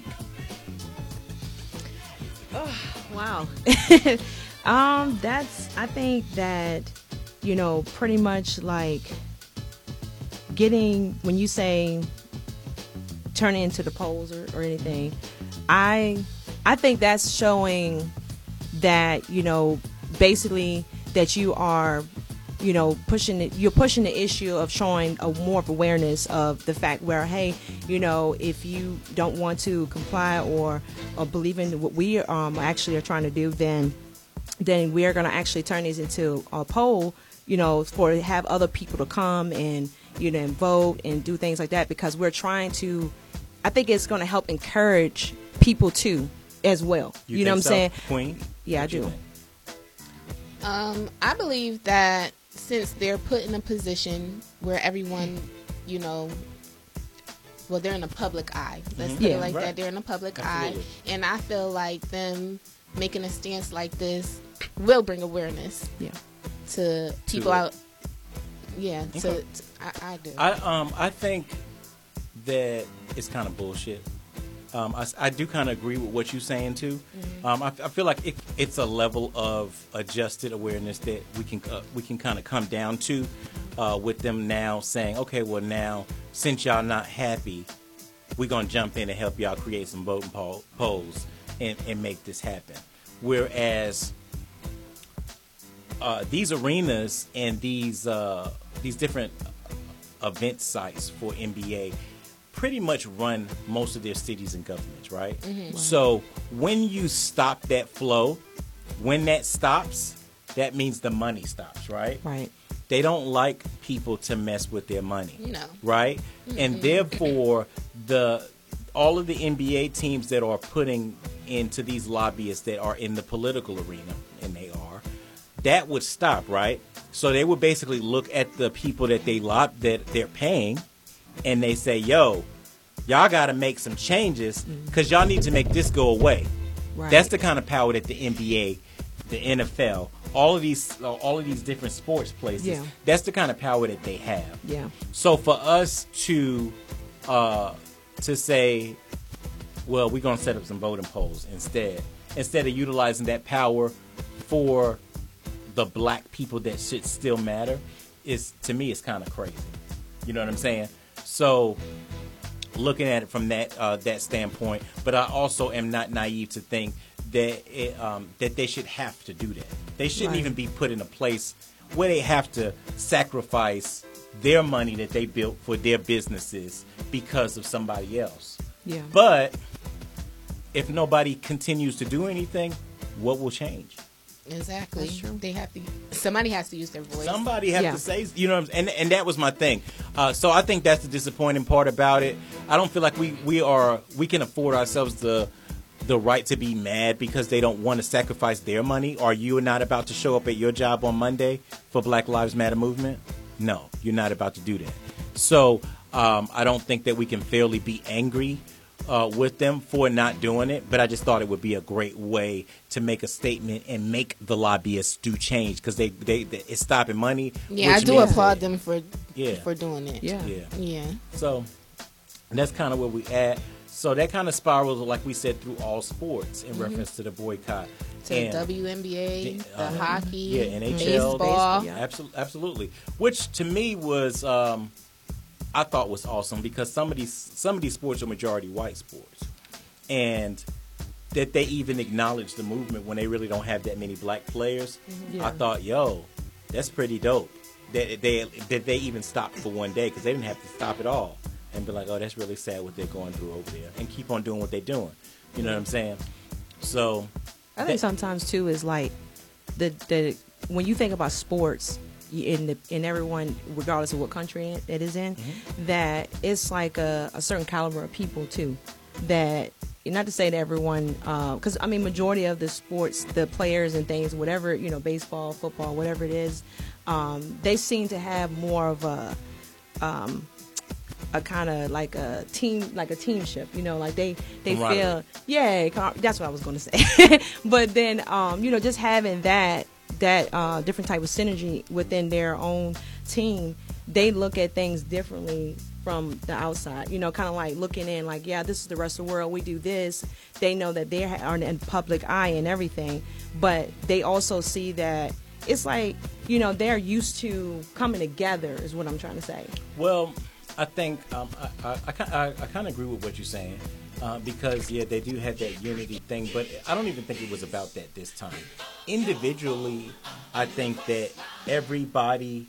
Oh, wow. um, that's, I think that, you know, pretty much like getting, when you say turn it into the polls or, or anything, I I think that's showing that, you know, basically that you are, you know, pushing it, you're pushing the issue of showing a more of awareness of the fact where, hey, you know, if you don't want to comply or, or believe in what we um, actually are trying to do, then then we are going to actually turn these into a poll, you know, for have other people to come and, you know, and vote and do things like that, because we're trying to, I think it's going to help encourage people too as well. You, you know what I'm so, saying? Queen? Yeah, What I you do. think? Um, I believe that since they're put in a position where everyone, you know, well, they're in a public eye. Let's Mhm. put Yeah, it like right. that. They're in a public Absolutely. eye. And I feel like them making a stance like this will bring awareness yeah. to people it. out. Yeah, to, Okay. to I, I do. I um I think that it's kind of bullshit. Um, I, I do kind of agree with what you're saying too. Mhm. Um, I, I feel like it, it's a level of adjusted awareness that we can uh, we can kind of come down to uh, with them now saying, okay, well now since y'all not happy, we're gonna jump in and help y'all create some voting poll, polls and, and make this happen. Whereas uh, these arenas and these uh, these different event sites for N B A pretty much run most of their cities and governments, right? Mhm. Wow. So when you stop that flow, when that stops, that means the money stops, right? Right. They don't like people to mess with their money, No. right? And therefore, the all of the N B A teams that are putting into these lobbyists that are in the political arena, and they are, that would stop, right? So they would basically look at the people that they lob that they're paying, and they say, "Yo, y'all got to make some changes because y'all need to make this go away." Right. That's the kind of power that the N B A, the N F L, all of these, uh, all of these different sports places. Yeah. That's the kind of power that they have. Yeah. So for us to, uh, to say, well, we're gonna set up some voting polls instead, instead of utilizing that power for the black people that should still matter, is to me, it's kind of crazy. You know what I'm saying? So, looking at it from that uh, that standpoint, but I also am not naive to think that it, um, that they should have to do that. They shouldn't Right. even be put in a place where they have to sacrifice their money that they built for their businesses because of somebody else. Yeah. But if nobody continues to do anything, what will change? Exactly. They have to. Somebody has to use their voice. Somebody has Yeah. to say, you know, what I'm- and and that was my thing. Uh, so I think that's the disappointing part about it. I don't feel like we we are we can afford ourselves the the right to be mad because they don't want to sacrifice their money. Or you are not about to show up at your job on Monday for Black Lives Matter movement. No, you're not about to do that. So um, I don't think that we can fairly be angry Uh, with them for not doing it, but I just thought it would be a great way to make a statement and make the lobbyists do change because they, they, they it's stopping money. Yeah, I which do means- applaud them for Yeah. for doing it. Yeah. Yeah. So that's kind of where we at. So that kind of spirals, like we said, through all sports in Mhm. reference to the boycott. To the W N B A, the uh, hockey, yeah, N H L, baseball. Absolutely, absolutely. Which to me was, um, I thought was awesome because some of these some of these sports are majority white sports, and that they even acknowledge the movement when they really don't have that many black players. Mhm. Yeah. I thought, yo, that's pretty dope. That they that they even stopped for one day because they didn't have to stop at all and be like, oh, that's really sad what they're going through over there, and keep on doing what they're doing. You know what I'm saying? So I think sometimes too is like the the when you think about sports in the in everyone, regardless of what country it is in, Mm-hmm. that it's like a, a certain caliber of people too. That not to say that everyone, because I mean, majority of the sports, the players and things, whatever you know, baseball, football, whatever it is, um, they seem to have more of a. Um, a kind of like a team, like a teamship, you know, like they they Camaraderie. feel, yeah, com- that's what I was going to say. But then, um, you know, just having that that uh, different type of synergy within their own team, they look at things differently from the outside. You know, kind of like looking in, like, yeah, this is the rest of the world. We do this. They know that they are in public eye and everything, but they also see that it's like, you know, they're used to coming together. Is what I'm trying to say. Well, I think um, I, I, I, I, I kind of agree with what you're saying uh, because, yeah, they do have that unity thing, but I don't even think it was about that this time. Individually, I think that everybody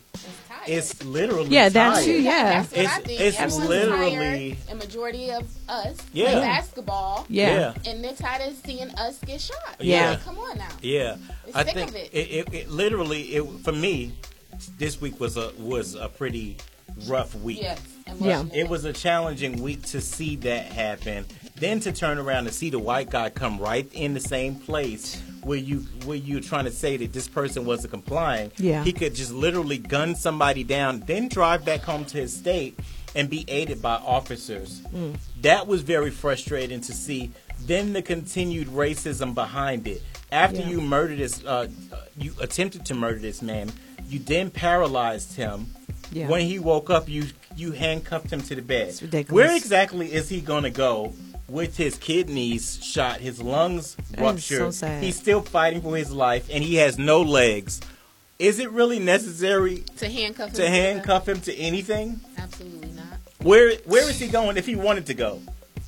is literally Yeah, that's tired. true, yeah. That's what It's, I think. it's Everyone's literally... tired. A majority of us Yeah. play basketball. Yeah. And they're tired of seeing us get shot. Yeah. Like, come on now. Yeah, We're I sick think of it. It, it, it literally it for me. This week was a was a pretty rough week. Yes, Yeah. It was a challenging week to see that happen. Then to turn around and see the white guy come right in the same place where you where you're trying to say that this person wasn't complying. Yeah. He could just literally gun somebody down, then drive back home to his state and be aided by officers. Mm. That was very frustrating to see. Then the continued racism behind it. After Yeah. you murdered this, uh, you attempted to murder this man. You then paralyzed him. Yeah. When he woke up, you you handcuffed him to the bed. It's ridiculous. Where exactly is he going to go with his kidneys shot, his lungs That is ruptured? so sad. He's still fighting for his life, and he has no legs. Is it really necessary To handcuff him. to handcuff him to anything? Absolutely not. Where Where is he going if he wanted to go?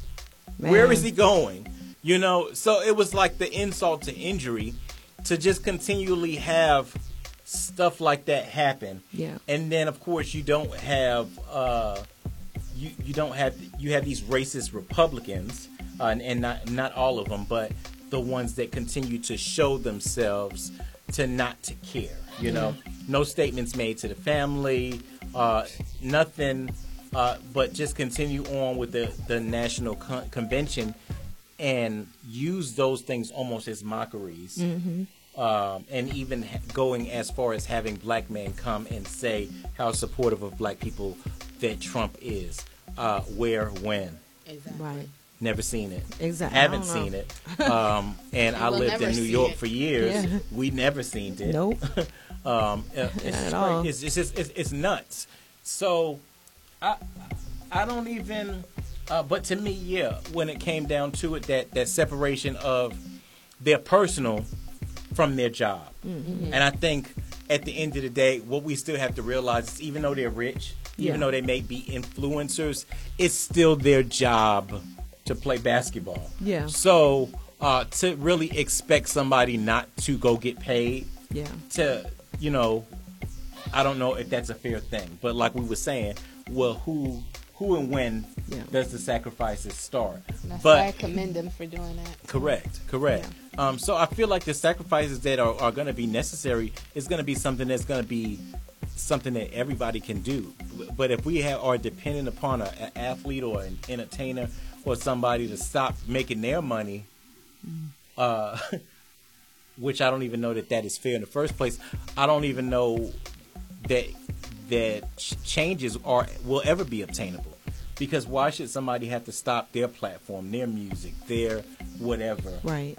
Where Man. is he going? You know, so it was like the insult to injury to just continually have stuff like that happen. Yeah. And then of course you don't have uh you you don't have you have these racist Republicans uh, and, and not not all of them, but the ones that continue to show themselves to not to care, you know. No statements made to the family, uh nothing uh but just continue on with the the national con- convention and use those things almost as mockeries Mhm. um, and even ha- going as far as having black men come and say how supportive of black people that Trump is. Uh, where, when? Exactly. Right. Never seen it. Exactly. Haven't I don't seen know. it. Um, and I We'll lived never in New see York it. for years. Yeah. We never seen it. Nope. um, uh, it's, Not just at cra- all. it's, it's just it's, it's nuts. So I I don't even. Uh, but to me, yeah, when it came down to it, that that separation of their personal from their job, Mm-hmm. and I think at the end of the day, what we still have to realize is even though they're rich, Yeah. even though they may be influencers, it's still their job to play basketball. Yeah. So uh, to really expect somebody not to go get paid, Yeah. to, you know, I don't know if that's a fair thing. But like we were saying, well, who who and when Yeah. does the sacrifices start? That's but why I commend them for doing that. Correct, correct. Um, so I feel like the sacrifices that are, are going to be necessary is going to be something that's going to be something that everybody can do. But if we have, are dependent upon a- an athlete or an entertainer or somebody to stop making their money, uh, which I don't even know that that is fair in the first place. I don't even know that that ch- changes are will ever be obtainable. Because why should somebody have to stop their platform, their music, their whatever, Right.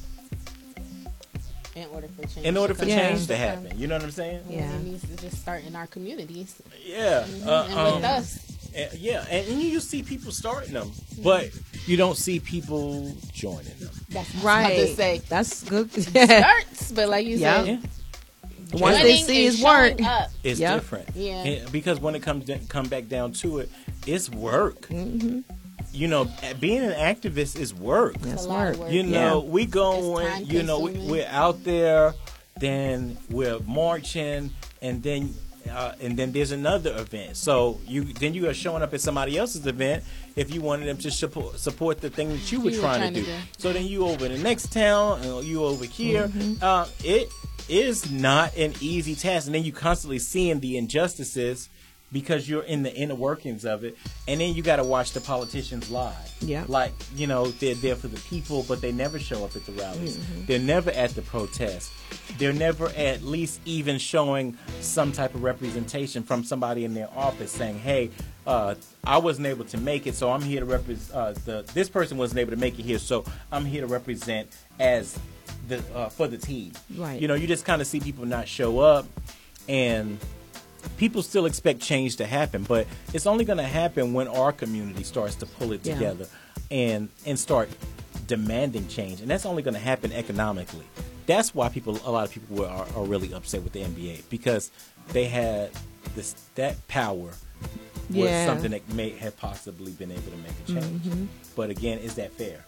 In order for change. in order to for come. change to happen? You know what I'm saying? Yeah. It needs to just start in our communities. Yeah. Mhm. Uh, and um, with us. and- yeah, and you see people starting them, but you don't see people joining them. That's what I was Right. about to say. That's good. Starts, but like you Yeah. said, Once they joining see and his work, showing up. It's Yep. different. Yeah. And- because when it comes to, come back down to it, it's work. Mm-hmm. You know, being an activist is work. That's a lot of work. work. You know, Yeah. we go It's and you know we, time-consuming. we're out there, then we're marching, and then uh, and then there's another event. So you then you are showing up at somebody else's event if you wanted them to support, support the thing that you were You were trying, trying to to do. do. So then you over in the next town, and you over here. Mm-hmm. Uh, it is not an easy task, and then you constantly seeing the injustices because you're in the inner workings of it, and then you got to watch the politicians lie. Yeah. Like, you know, they're there for the people, but they never show up at the rallies. Mm-hmm. They're never at the protests. They're never at least even showing some type of representation from somebody in their office saying, hey, uh, I wasn't able to make it, so I'm here to represent, uh, the, this person wasn't able to make it here, so I'm here to represent as the, uh, for the team. Right. You know, you just kind of see people not show up, and people still expect change to happen, but it's only going to happen when our community starts to pull it Yeah. together and and start demanding change, and that's only going to happen economically. That's why people, a lot of people were, are, are really upset with the N B A, because they had this that power was Yeah. something that may have possibly been able to make a change. Mhm. But again, is that fair?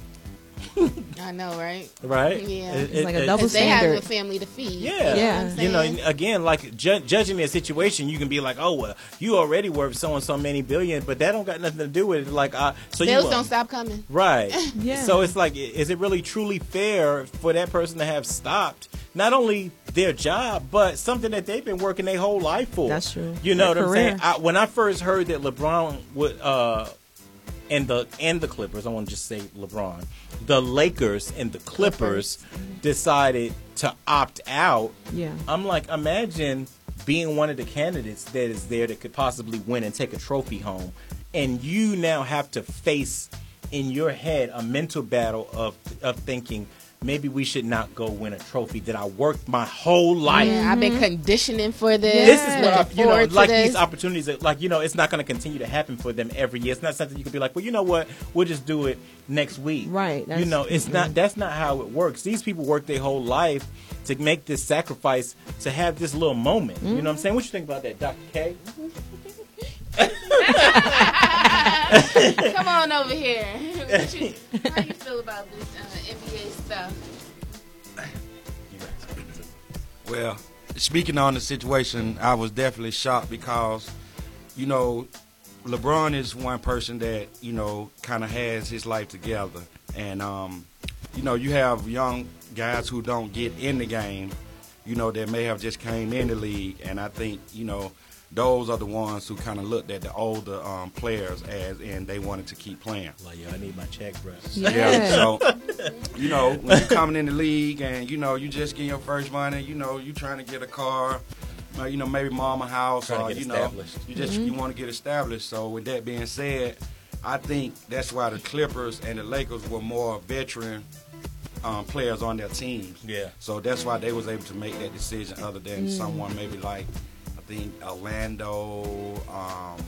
I know, right? Right? Yeah. It- It's like a it- double Because they have a standard. family to feed. Yeah. Yeah. You know, and again, like ju- judging their situation, you can be like, oh, well, you already worth so and so many billion, but that don't got nothing to do with it. Like, uh, so Bills you don't stop coming. Right. Yeah. So it's like, i- is it really truly fair for that person to have stopped not only their job, but something that they've been working their whole life for? That's true. You know Their what I'm saying? career. I, when I first heard that LeBron would, uh, and the and the Clippers, I want to just say LeBron, the Lakers and the Clippers decided to opt out. Yeah. I'm like, imagine being one of the candidates that is there that could possibly win and take a trophy home, and you now have to face in your head a mental battle of of thinking, maybe we should not go win a trophy that I worked my whole life. Yeah, I've been conditioning for this. This is what I, looking you know, forward to like this. these opportunities. That, like, you know, it's not going to continue to happen for them every year. It's not something you could be like, well, you know what, we'll just do it next week. Right. You That's- know, it's not. That's not how it works. These people work their whole life to make this sacrifice to have this little moment. You know what I'm saying? What you think about that, Doctor K? Come on over here. What you, how you feel about this uh, N B A stuff? Well, speaking on the situation, I was definitely shocked because, you know, LeBron is one person that, you know, kind of has his life together. And, um, you know, you have young guys who don't get in the game, you know, that may have just came in the league. And I think, you know, those are the ones who kind of looked at the older um, players as, and they wanted to keep playing. Like, yo, I need my check, bro. Yeah. yeah. So, you know, when you're coming in the league and, you know, you just getting your first money, you know, you trying to get a car, uh, you know, maybe mom a house, Trying to or, get you established. know, you just Mhm. you want to get established. So, with that being said, I think that's why the Clippers and the Lakers were more veteran um, players on their teams. Yeah. So, that's why they was able to make that decision other than Mm. someone maybe like, I think, Orlando, um,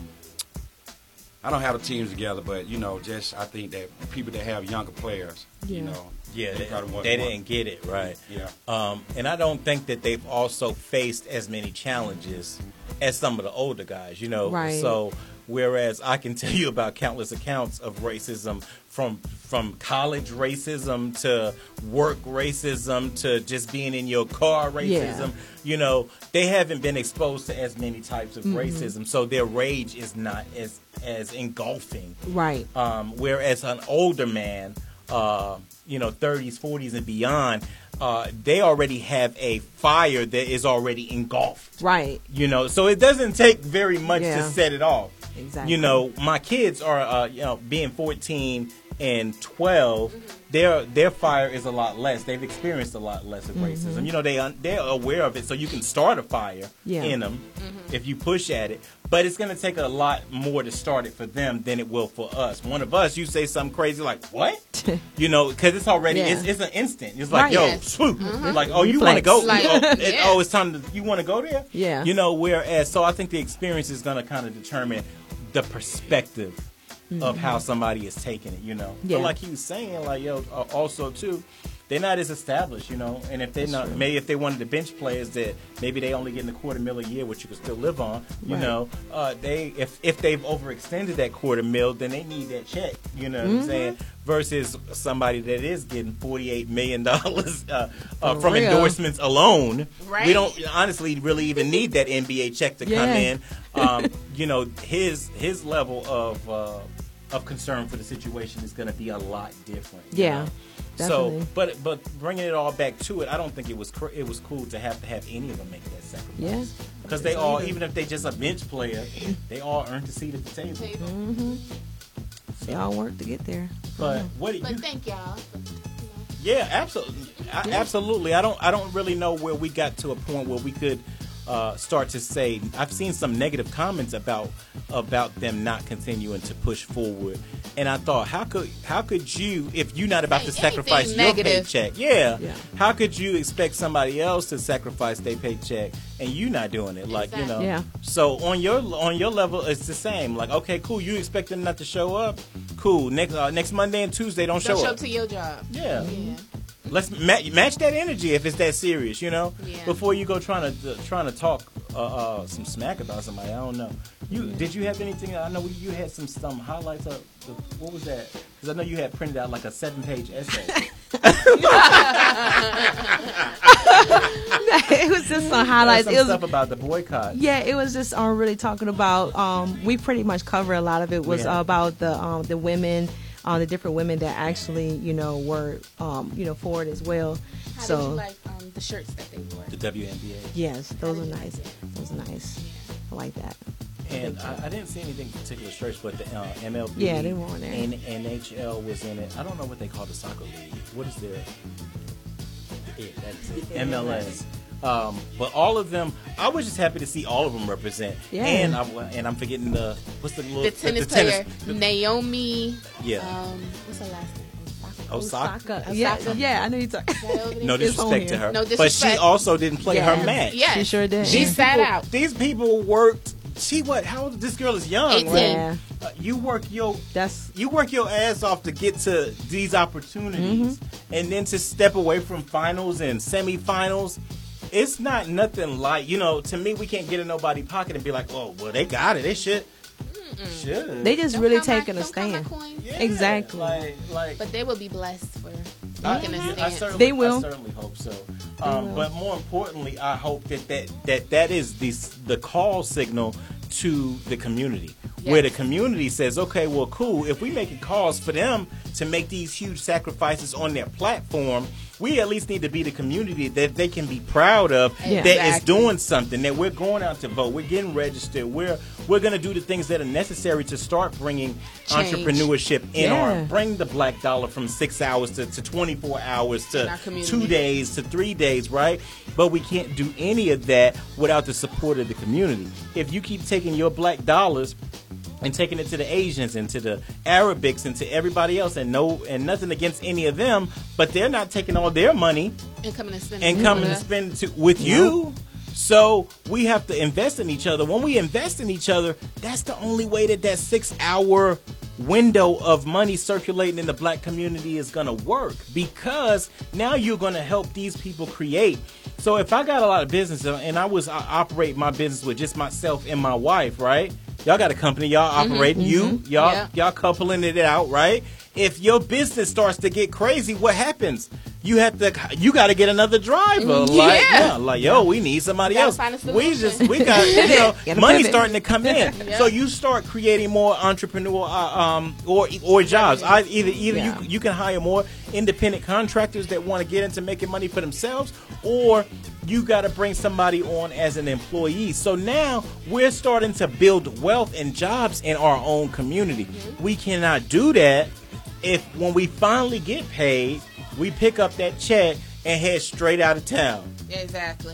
I don't have the teams together, but, you know, just I think that people that have younger players, you Yeah. know, Yeah, they, probably want- they want- didn't get it right. Yeah. Um, and I don't think that they've also faced as many challenges as some of the older guys, you know. Right. So whereas I can tell you about countless accounts of racism from from college racism to work racism to just being in your car racism, Yeah. you know, they haven't been exposed to as many types of Mhm. racism. So their rage is not as as engulfing. Right. Um, whereas an older man, uh, you know, thirties, forties, and beyond, uh, they already have a fire that is already engulfed. Right. You know, so it doesn't take very much Yeah. to set it off. Exactly. You know, my kids are, uh, you know, being fourteen and twelve, their their fire is a lot less. They've experienced a lot less of Mhm. racism. You know, they un- they're aware of it, so you can start a fire Yeah. in them if you push at it. But it's going to take a lot more to start it for them than it will for us. One of us, you say something crazy like, what? You know, because it's already, Yeah. it's, it's an instant. It's like, Right. yo, Yes. swoop. Mhm. Like, oh, you want to go? Reflex. oh, Like, it- yeah. oh, it's time to, you want to go there? Yeah. You know, whereas, so I think the experience is going to kind of determine the perspective of Mhm. how somebody is taking it, you know. Yeah. But like he was saying, like, yo, uh, also, too, they're not as established, you know. And if they're That's not, true. maybe if they wanted to bench players that maybe they only getting a quarter mil a year, which you can still live on, you Right. know, uh, they if if they've overextended that quarter mil, then they need that check, you know what I'm Mhm. saying? Versus somebody that is getting forty-eight million dollars uh, uh, For from real. endorsements alone. Right. We don't honestly really even need that N B A check to come Yeah. in. Um, you know, his his level of uh, of concern for the situation is going to be a lot different. you Yeah, know? definitely. So, but but bringing it all back to it, I don't think it was cr- it was cool to have to have any of them make that sacrifice. Yeah. Because they all, Either. even if they just a bench player, they all earned a seat at the table. Mm-hmm. They all work to get there. But what do you? But thank y'all. Yeah, absolutely, I, Yeah. absolutely. I don't I don't really know where we got to a point where we could uh, start to say. I've seen some negative comments about about them not continuing to push forward, and I thought, how could how could you, if you're not about to Anything sacrifice your negative. paycheck, yeah, Yeah. how could you expect somebody else to sacrifice their paycheck and you not doing it? Like you know, Exactly. Yeah. So on your on your level, it's the same. Like, okay, cool. You expect them not to show up? Cool. Next uh, next Monday and Tuesday, don't, Don't show show up. up to your job. Yeah. Yeah. Let's ma- match that energy if it's that serious, you know. Yeah. Before you go trying to uh, trying to talk uh, uh, some smack about somebody, I don't know. You did you have anything? I know you had some some highlights of the, what was that? Because I know you had printed out like a seven page essay. It was just some highlights. Some It was stuff about the boycott. Yeah, it was just um, really talking about. Um, we pretty much cover a lot of it. Was Yeah. about the um, the women, uh, the different women that actually you know were um, you know for it as well. How so did you like um, the shirts that they wore? The W N B A. yes, those are nice. Those are nice. I like that. And I, I didn't see anything particular shirts, but the uh, M L B Yeah, they were on there. and N H L was in it. I don't know what they call the soccer league. What is their? Yeah, that's it. M L S. Um, but all of them, I was just happy to see all of them represent. Yeah. And I and I'm forgetting the what's the little The tennis the player the- Naomi. Yeah. Um, what's her last name? Osaka. Osaka. Yeah, yeah, I know you talking. No It's on disrespect to here. her, No but she disrespect. also didn't play Yeah. her match. Yes. She sure did. She These sat people- out. These people worked. She what? How old? This girl is young. eighteen. Right? Yeah, Uh, you work your that's you work your ass off to get to these opportunities, and then to step away from finals and semifinals. It's not nothing like, you know. To me, we can't get in nobody's pocket and be like, "Oh, well, they got it. They should." Should they just Don't really count my- taking a don't count my stand. coin. Yeah, Exactly. Like, like But they will be blessed for I, making a I stand. certainly, They will. I certainly hope so. Um, will. but more importantly, I hope that that, that, that is the, the call signal to the community. Yes. Where the community says, okay, well, cool. If we making calls for them to make these huge sacrifices on their platform, we at least need to be the community that they can be proud of, Yeah. that Exactly. is doing something, that we're going out to vote, we're getting registered, we're we're going to do the things that are necessary to start bringing Change. entrepreneurship in Yeah. our, bring the black dollar from six hours to, to twenty-four hours In to our community. two days to three days, right? But we can't do any of that without the support of the community. If you keep taking your black dollars and taking it to the Asians and to the Arabics and to everybody else, and no, and nothing against any of them, but they're not taking all their money And coming and spend. and coming and spend to, with you. So we have to invest in each other. When we invest in each other, that's the only way that that six-hour window of money circulating in the black community is going to work, because now you're going to help these people create. So if I got a lot of business and I was I operate my business with just myself and my wife, right? Y'all got a company, y'all Mhm, operating, you, mhm, y'all, yeah. y'all coupling it out, right? If your business starts to get crazy, what happens? You have to, you got to get another driver. Like, Yeah. yeah, like, yo, we need somebody Gotta else. find a We solution. just, we got, you know, Gotta money pivot. starting to come in. Yeah. So you start creating more entrepreneur, uh, um, or or jobs. I, either either Yeah. you you can hire more independent contractors that want to get into making money for themselves, or you got to bring somebody on as an employee. So now we're starting to build wealth and jobs in our own community. Mm-hmm. We cannot do that if when we finally get paid, we pick up that check and head straight out of town. Exactly.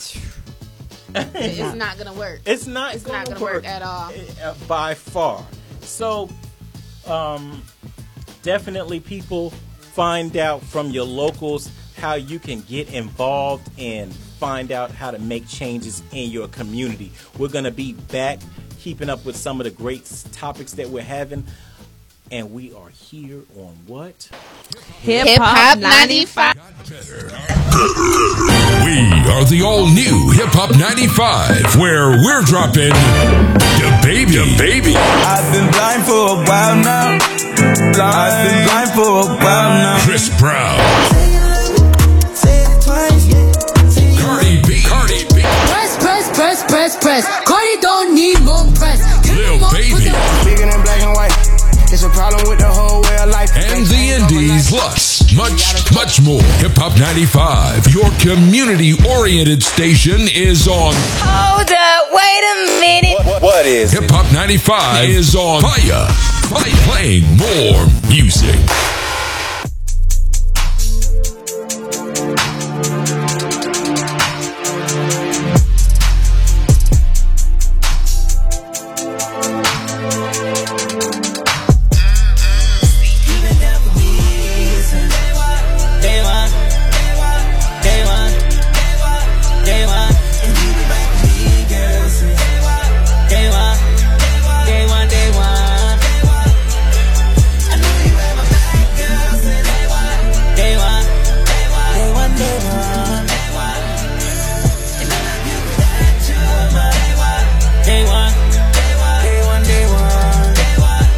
It's not gonna work. It's not. It's gonna not gonna work at all. uh, by far. So, um, definitely, people find out from your locals how you can get involved and find out how to make changes in your community. We're gonna be back, keeping up with some of the great s- topics that we're having. And we are here on what? Hip Hip Hop Hop ninety-five. ninety-five. We are the all new Hip Hop ninety-five, where we're dropping the baby. The baby. I've been blind for a while now. I've been blind for a while now. Chris Brown. Say it twice, yeah. Cardi B. Cardi B. Press, press, press, press, press. Cardi don't need more press. Give Lil him more Baby. pussy. Bigger than black and white. It's a problem with the whole way of life. And the Indies, plus much, much more. Hip Hop ninety-five, your community-oriented station, is on. Hold up, wait a minute. What, what is Hip Hop ninety-five is on fire. Fire. Playing more music. Day one, day one, day one. Day one, day one, day one. I know you had my back, girl. Say day one, day one, day one, day one. And I love you without you, my day one, day one, day one, day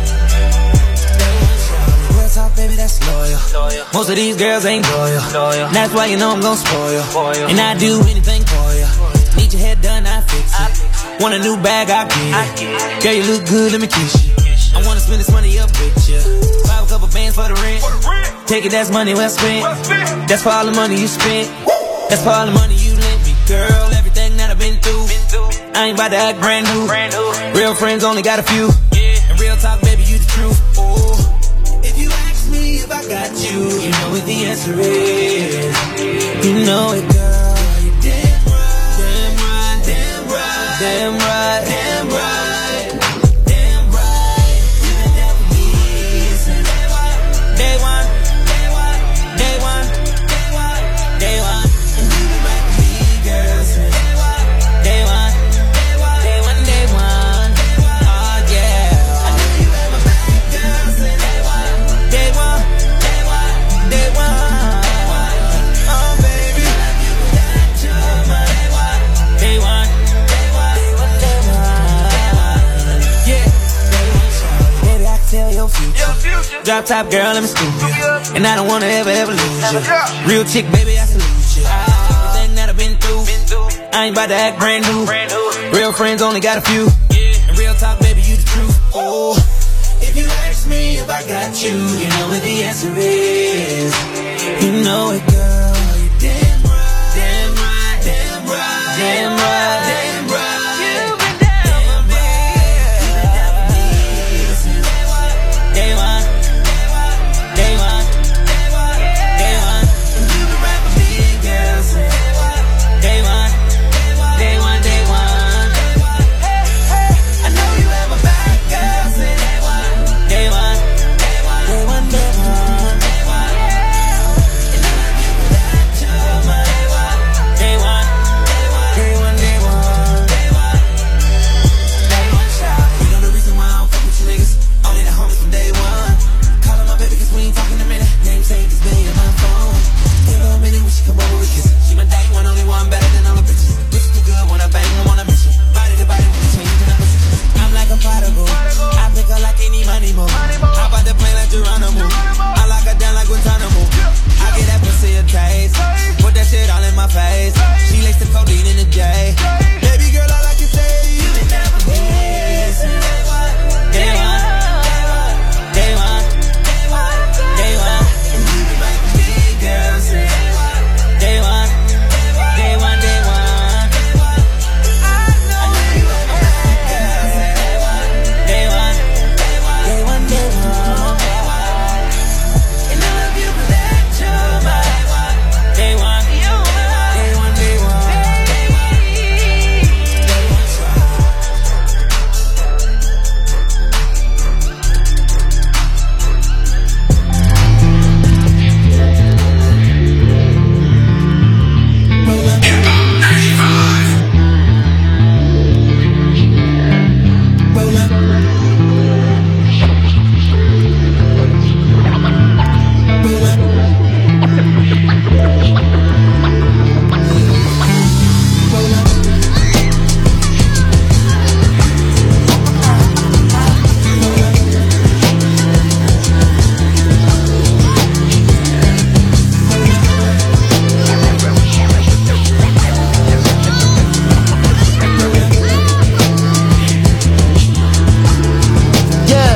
one. Real talk, baby, that's loyal. Most of these girls ain't loyal. That's why you know I'm gon' spoil you. And I do anything for you. Need your hair done, I fix it. Want a new bag, I get it. Girl, you look good, let me kiss you. I wanna spend this money up with you. Buy a couple bands for the rent. Take it, that's money well spent. That's for all the money you spent. That's for all the money you lent me, girl. Everything that I've been through. I ain't about to act brand new. Real friends only got a few. And real talk, baby, you the truth. Oh. If you ask me if I got you, you know what the answer is. You know it, girl. You damn right, damn right, damn right, damn right, damn right, damn right. You been there for me since day one, day one, day one, day one, day one. And you been right for me, girl, since day one, day one, day one, day one. Oh yeah. I know you had my back, girl, since day one, day one, day one. Oh baby, I love you without you, my day one, day one, day one. Yeah, baby, I can tell your future. Drop top girl, let me scoop you. And I don't wanna ever, ever lose you. Real chick, baby, I salute you. Everything that I've been through, I ain't about to act brand new. Real friends only got a few. And real talk, baby, you the truth. Oh, if you ask me if I got you, you know what the answer is. You know it, girl. You're damn right, damn right, damn right, damn right, damn right. You've been down for me. Day one, day one, day one. And you've been right for me, girl. Day one, day one, day one. I know you have my back, girl. Day one, day one, day one, day one. And I love you without your mind. Day one, day one, day one, day one. Day one shot. You know the reason why I don't fuck with you niggas. Only the homies from day one. Calling my baby 'cause we ain't talking a minute. Namesake is Billy on my phone. Give her a minute when she come over with kiss. She my day one, only one better than all the bitches. Bitches too good when I bang them on a mission. Body to body when I change in a position. I'm like a prodigal. I pick her like any money more. Hop out the plane like Geronimo. I lock her down like Guantanamo. I get that pussy a taste. Put that shit all in my face. She likes the codeine in the J. Baby girl, all I can say you been down for me. Day one, day one, day one. And you been right for me, girl. Day one, day one, day one. I know you have my back, girl. Day one, day one, day one. And I love you without your mind. Day one, day one, day one. Day one shot. Yeah,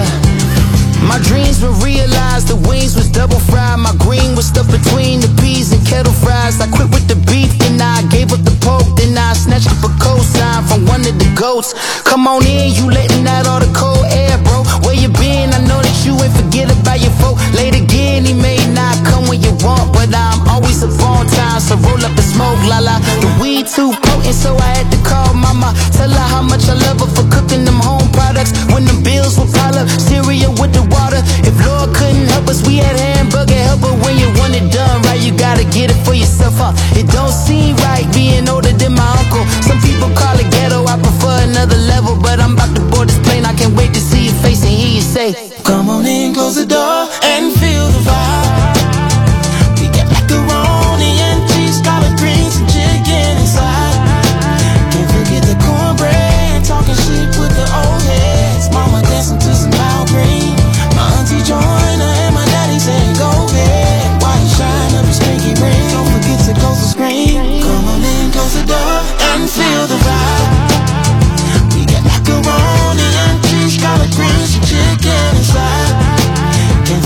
my dreams were realized. The wings was double fried. My green was stuffed between the peas and kettle fries. I quit with the beef, then I gave up the pork. Then I snatched up a cosign from one of the goats. Come on in, you letting out all the cold air, bro. Where you been? I know that you ain't forget about your folk. Late again, he may not come when you want, but I'm always up on time. So roll up and smoke, la la. The weed too potent, so I had to call mama. Tell her how much I love her for cooking them home products. When the bills will pile up, cereal with the water. If Lord couldn't help us, we had hamburger helper. When you want it done right, you gotta get it for yourself, huh? It don't seem right being older than my uncle. Some people call it ghetto, I prefer another level. But I'm about to board this plane, I can't wait to see your face and hear you say, Come on in, close the door, and feel the vibe. We got macaroni and cheese, collard greens, and chicken inside. Can't forget the cornbread, talking shit with the old heads. Mama dancing to some loud green. My auntie joined her, and my daddy said, Go ahead. Why you shine up your stinky ring? Don't forget to close the screen. Come on in, close the door, and feel the vibe. We got macaroni and cheese, collard greens, and chicken inside. Can't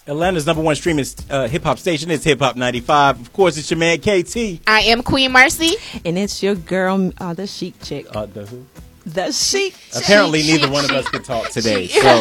Atlanta's number one streaming uh, hip hop station is Hip Hop ninety-five. Of course, it's your man K T. I am Queen Marcy. And it's your girl, uh, the Chic Chick. Uh, the who? The Chic. Apparently, Chic. neither one of us could talk today. So,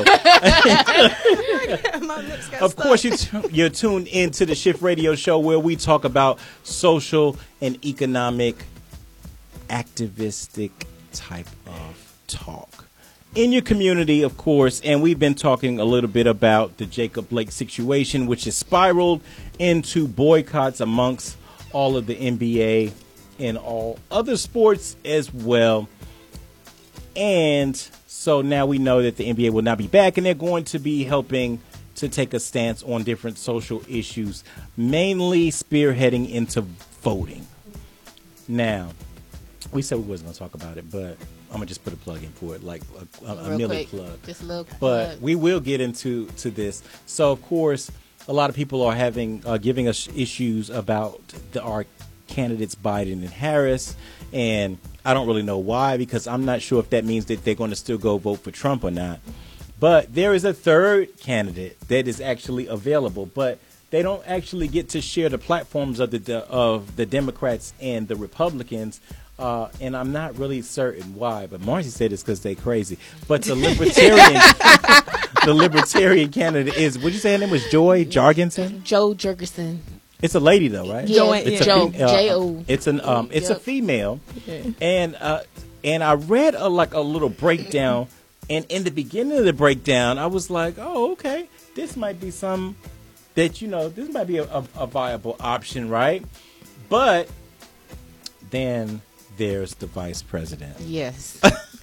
of course, you t- you're tuned into the Shift Radio Show, where we talk about social and economic, activistic type of talk in your community, of course. And we've been talking a little bit about the Jacob Blake situation, which has spiraled into boycotts amongst all of the N B A and all other sports as well. And so now we know that the N B A will not be back, and they're going to be helping to take a stance on different social issues, mainly spearheading into voting. Now, we said we wasn't going to talk about it, but I'm going to just put a plug in for it, like a, a, a milli plug. Just a little plug. But we will get into to this. So, of course, a lot of people are having uh, giving us issues about the, our candidates Biden and Harris, and I don't really know why, because I'm not sure if that means that they're going to still go vote for Trump or not. But there is a third candidate that is actually available, but they don't actually get to share the platforms of the of the Democrats and the Republicans. Uh, and I'm not really certain why, but Marcy said it's because they crazy. But the libertarian, the libertarian candidate is, what did you say her name was? Joy Jorgensen? Joe Jorgensen. It's a lady though, right? Yeah, it's a Joe. fem- uh, J O. It's an um, it's Yep. a female, Yeah. and uh, and I read a, like a little breakdown, and in the beginning of the breakdown, I was like, oh, okay, this might be some that you know, this might be a, a, a viable option, right? But then there's the vice president. Yes.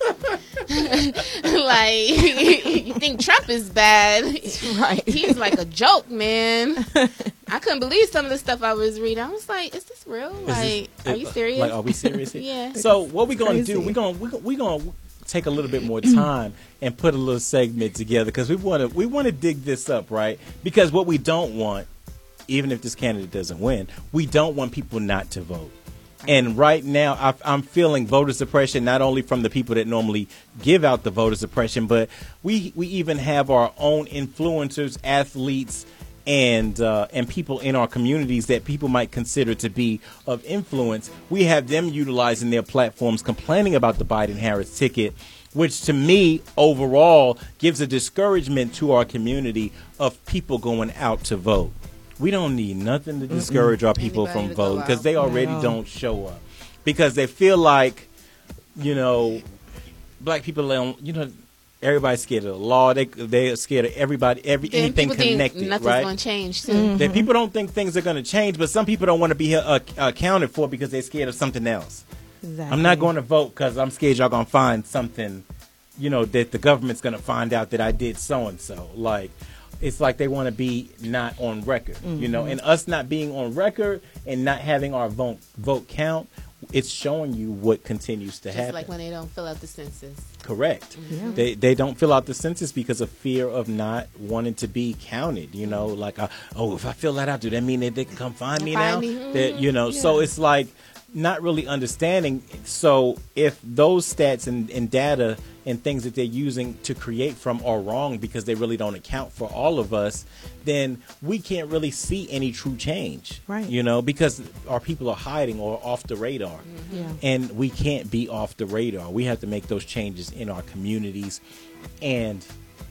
Like, you think Trump is bad. Right. He's like a joke, man. I couldn't believe some of the stuff I was reading. I was like, is this real? Is Like, this- are you serious? Like, are we serious here? Yeah. So what we're going to Crazy. do, we're going to we're going to take a little bit more time and put a little segment together, because we want to we want to dig this up, right? Because what we don't want, even if this candidate doesn't win, we don't want people not to vote. And right now, I, I'm feeling voter suppression, not only from the people that normally give out the voter suppression, but we we even have our own influencers, athletes, and uh, and people in our communities that people might consider to be of influence. We have them utilizing their platforms, complaining about the Biden-Harris ticket, which to me overall gives a discouragement to our community of people going out to vote. We don't need nothing to discourage our people Anybody from to go voting, because out. they already No. don't show up, because they feel like, you know, black people don't, you know, everybody's scared of the law. They they're scared of everybody, every Then anything people think connected, nothing's right? going to change, too. That people don't think things are going to change, but some people don't want to be uh, accounted for because they're scared of something else. Exactly. I'm not going to vote because I'm scared y'all going to find something, you know, that the government's going to find out that I did so and so. Like, it's like they want to be not on record, you know, and us not being on record and not having our vote vote count, it's showing you what continues to Just happen. like when they don't fill out the census. Correct. Yeah. They they don't fill out the census because of fear of not wanting to be counted. You know, like uh, oh, if I fill that out, do that mean that they can come find me Find now? me. That you know, so Yeah. it's like not really understanding. So if those stats and, and data and things that they're using to create from are wrong because they really don't account for all of us, then we can't really see any true change. Right. You know, because our people are hiding or off the radar. Yeah. And we can't be off the radar. We have to make those changes in our communities and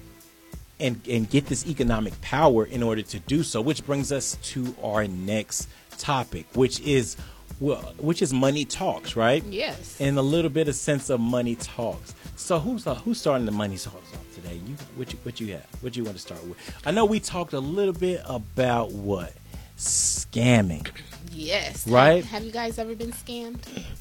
and and get this economic power in order to do so, which brings us to our next topic, which is well, which is money talks, right? Yes. And a little bit of sense of money talks. So who's uh, who's starting the money talks off today? You what you what you have? What you want to start with? I know we talked a little bit about what scamming. Yes. Right? Have, have you guys ever been scammed?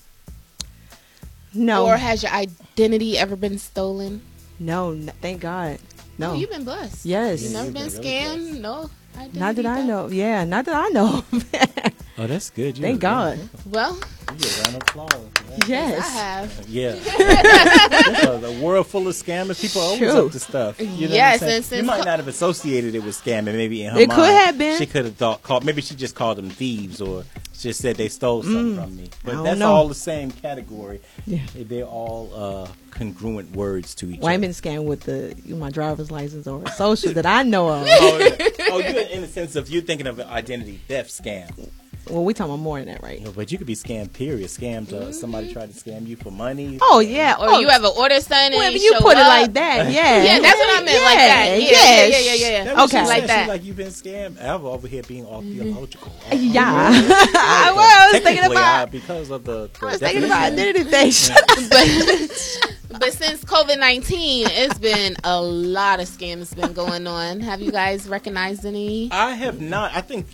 No. Or has your identity ever been stolen? No, n- thank God. No. Oh, you've been blessed. Yes. You've never You've been been really scammed? blessed. No. Identity Not that I theft? know. Yeah, not that I know. Oh, that's good. You Thank know, God. Well, You get a round of applause. Yes. I have. Yeah. There's a world full of scammers. People are always True. up to stuff. You know Yes, what I'm and saying? since You might co- not have associated it with scamming. Maybe in her It mind, could have been. She could have thought, called, maybe she just called them thieves or just said they stole something Mm. from me. I But don't that's know. all the same category. Yeah. They're all uh, congruent words to each Well, I've other. been scammed with the my driver's license or a social that I know of. oh, oh, you're in the sense of you're thinking of an identity theft scam. Well, we talking about more than that, right? No, but you could be scammed. Period. Scammed. Uh, somebody tried to scam you for money. Oh yeah. Or oh, you have an order sign and well, you you show put it up. like that. Yeah. Yeah, that's what I meant. Yeah, Like that. Yeah, yeah, yeah, yeah, yeah, yeah. That's what Okay. she Like said. that. She's like, you've been scammed. Alva over here being all theological. Yeah. I I was thinking Technically, I- about. because of the. the I was thinking about definition. identity things. but, but since COVID nineteen, it's been a lot of scams been going on. Have you guys recognized any? I have not. I think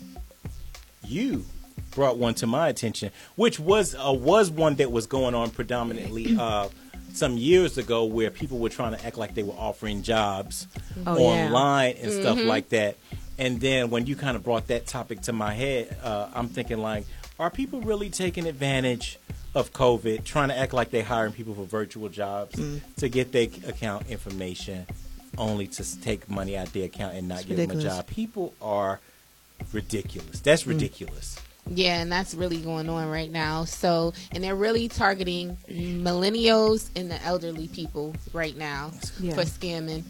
you brought one to my attention, which was uh, was one that was going on predominantly uh, some years ago, where people were trying to act like they were offering jobs Oh, yeah. online and stuff Mhm. like that. And then when you kind of brought that topic to my head, uh, I'm thinking like, are people really taking advantage of COVID, trying to act like they're hiring people for virtual jobs Mm. to get their account information, only to s- take money out their account and not It's give them a ridiculous. job? People are ridiculous. That's Mm. ridiculous. Yeah, and that's really going on right now. So, and they're really targeting millennials and the elderly people right now Yeah. for scamming.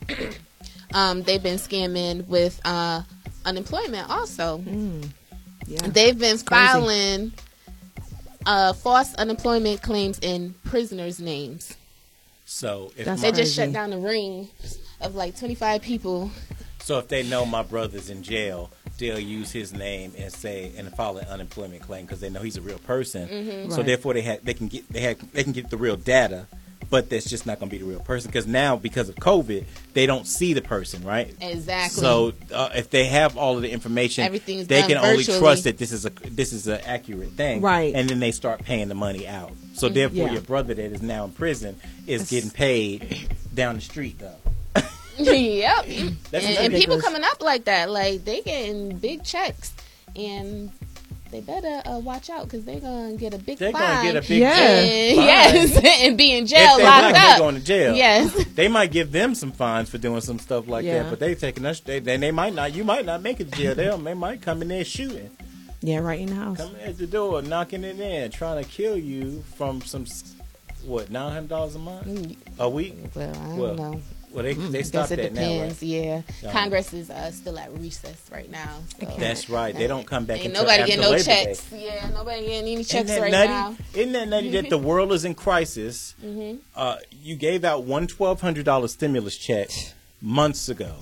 um, they've been scamming with uh, unemployment also. Mm. Yeah. They've been It's crazy. filing uh, false unemployment claims in prisoners' names. So if That's my, They just crazy. shut down a ring of like twenty-five people. so if they know my brother's in jail, they'll use his name and say and file an unemployment claim because they know he's a real person. Mhm. So Right. therefore they ha- they can get they have they can get the real data, but that's just not going to be the real person because now because of COVID they don't see the person, right? Exactly. So uh, if they have all of the information, Everything's they done can only virtually. trust that this is a this is an accurate thing, Right. And then they start paying the money out. So Mhm. therefore, Yeah. your brother that is now in prison is That's- getting paid down the street though. Yep. That's and, and people ridiculous. coming up like that, like they getting big checks, and they better uh, watch out because they're gonna get a big They're fine. gonna get a big Yeah. and, fine. yes, and be in If jail, they locked black, up. they going to jail. Yes. They might give them some fines for doing some stuff like Yeah. that, but they taking us. They, then they might not. You might not make it to jail. They they might come in there shooting, Yeah, right in the house. coming at the door, knocking it in, trying to kill you from some s- what nine hundred dollars a month, a week. Well, I don't Well, know. Well, they they I guess stopped it that now, right? depends. Yeah, Yeah. Congress is uh, still at recess right now. So. That's right. They don't come back Ain't until nobody after getting no Labor checks. Day. Yeah, nobody getting any Isn't checks that right nutty? now. Isn't that nutty that the world is in crisis? Mhm. Uh, you gave out one twelve hundred dollar stimulus check months ago.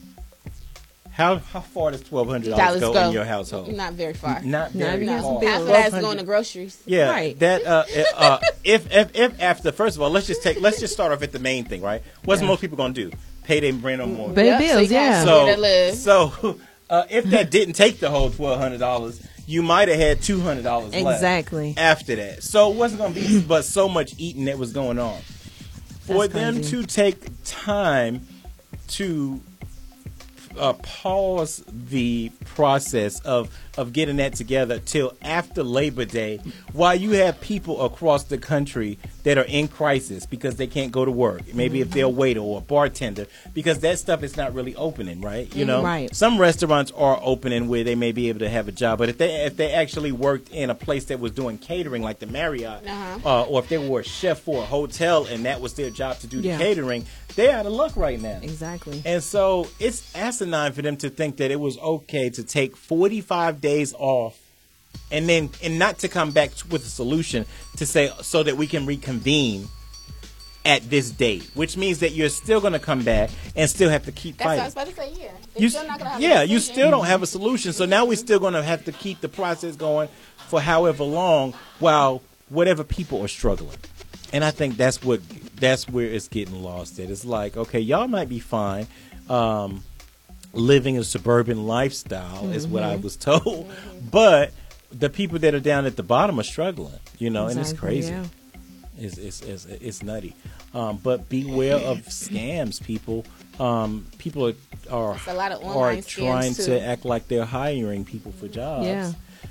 How how far does twelve hundred dollars Dollars go, go in your household? Not very far. Not Not very even far. some Half of bills. that's going to groceries. Yeah, Right. that uh, uh, if, if if after first of all, let's just take let's just start off at the main thing, right? What's Yeah. most people gonna do? Pay their rent or more. Pay Yep, so bills, you got yeah. somewhere to So live. so uh, if that didn't take the whole twelve hundred dollars, you might have had two hundred dollars left Exactly. after that. So it wasn't going to be but so much eating that was going on. For That's them crazy. to take time to uh, pause the process of of getting that together till after Labor Day, while you have people across the country that are in crisis because they can't go to work. Maybe if they're a waiter or a bartender, because that stuff is not really opening, right? You know, Right. some restaurants are opening where they may be able to have a job, but if they if they actually worked in a place that was doing catering, like the Marriott, Uh-huh. uh, or if they were a chef for a hotel and that was their job to do Yeah. the catering, they're out of luck right now. Exactly. And so it's asinine for them to think that it was okay to take forty-five days off and then and not to come back with a solution to say so that we can reconvene at this date, which means that you're still going to come back and still have to keep That's what I fighting. was about to say. Yeah, They're You, still not gonna have a yeah, you decision. still don't have a solution. So now we're still going to have to keep the process going for however long while whatever people are struggling. And I think that's what that's where it's getting lost at. It's like, okay, y'all might be fine um, living a suburban lifestyle is what I Mhm. was told, but the people that are down at the bottom are struggling, you know, and it's Exactly, crazy. yeah. It's, it's, it's, it's nutty. Um, but beware of scams, people. Um, people are are, It's a lot of are online scams, trying too. to act like they're hiring people for jobs. Yeah.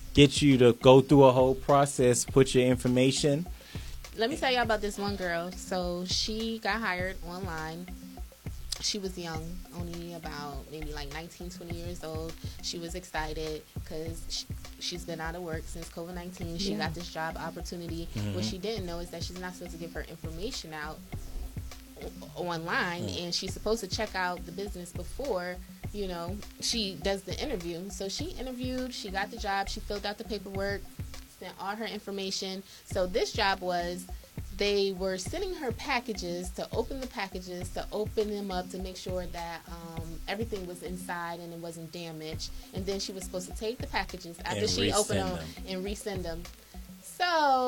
get you to go through a whole process, put your information. Let me tell y'all about this one girl. So she got hired online. She was young, only about maybe like nineteen, twenty years old. She was excited because she, she's been out of work since COVID nineteen. She Yeah. got this job opportunity. Mm-hmm. What she didn't know is that she's not supposed to give her information out o- online, Mm. and she's supposed to check out the business before, you know, she does the interview. So she interviewed, she got the job, she filled out the paperwork, sent all her information. So this job was, they were sending her packages to open the packages, to open them up to make sure that um, everything was inside and it wasn't damaged. And then she was supposed to take the packages after And she opened them, resend them. and resend them. So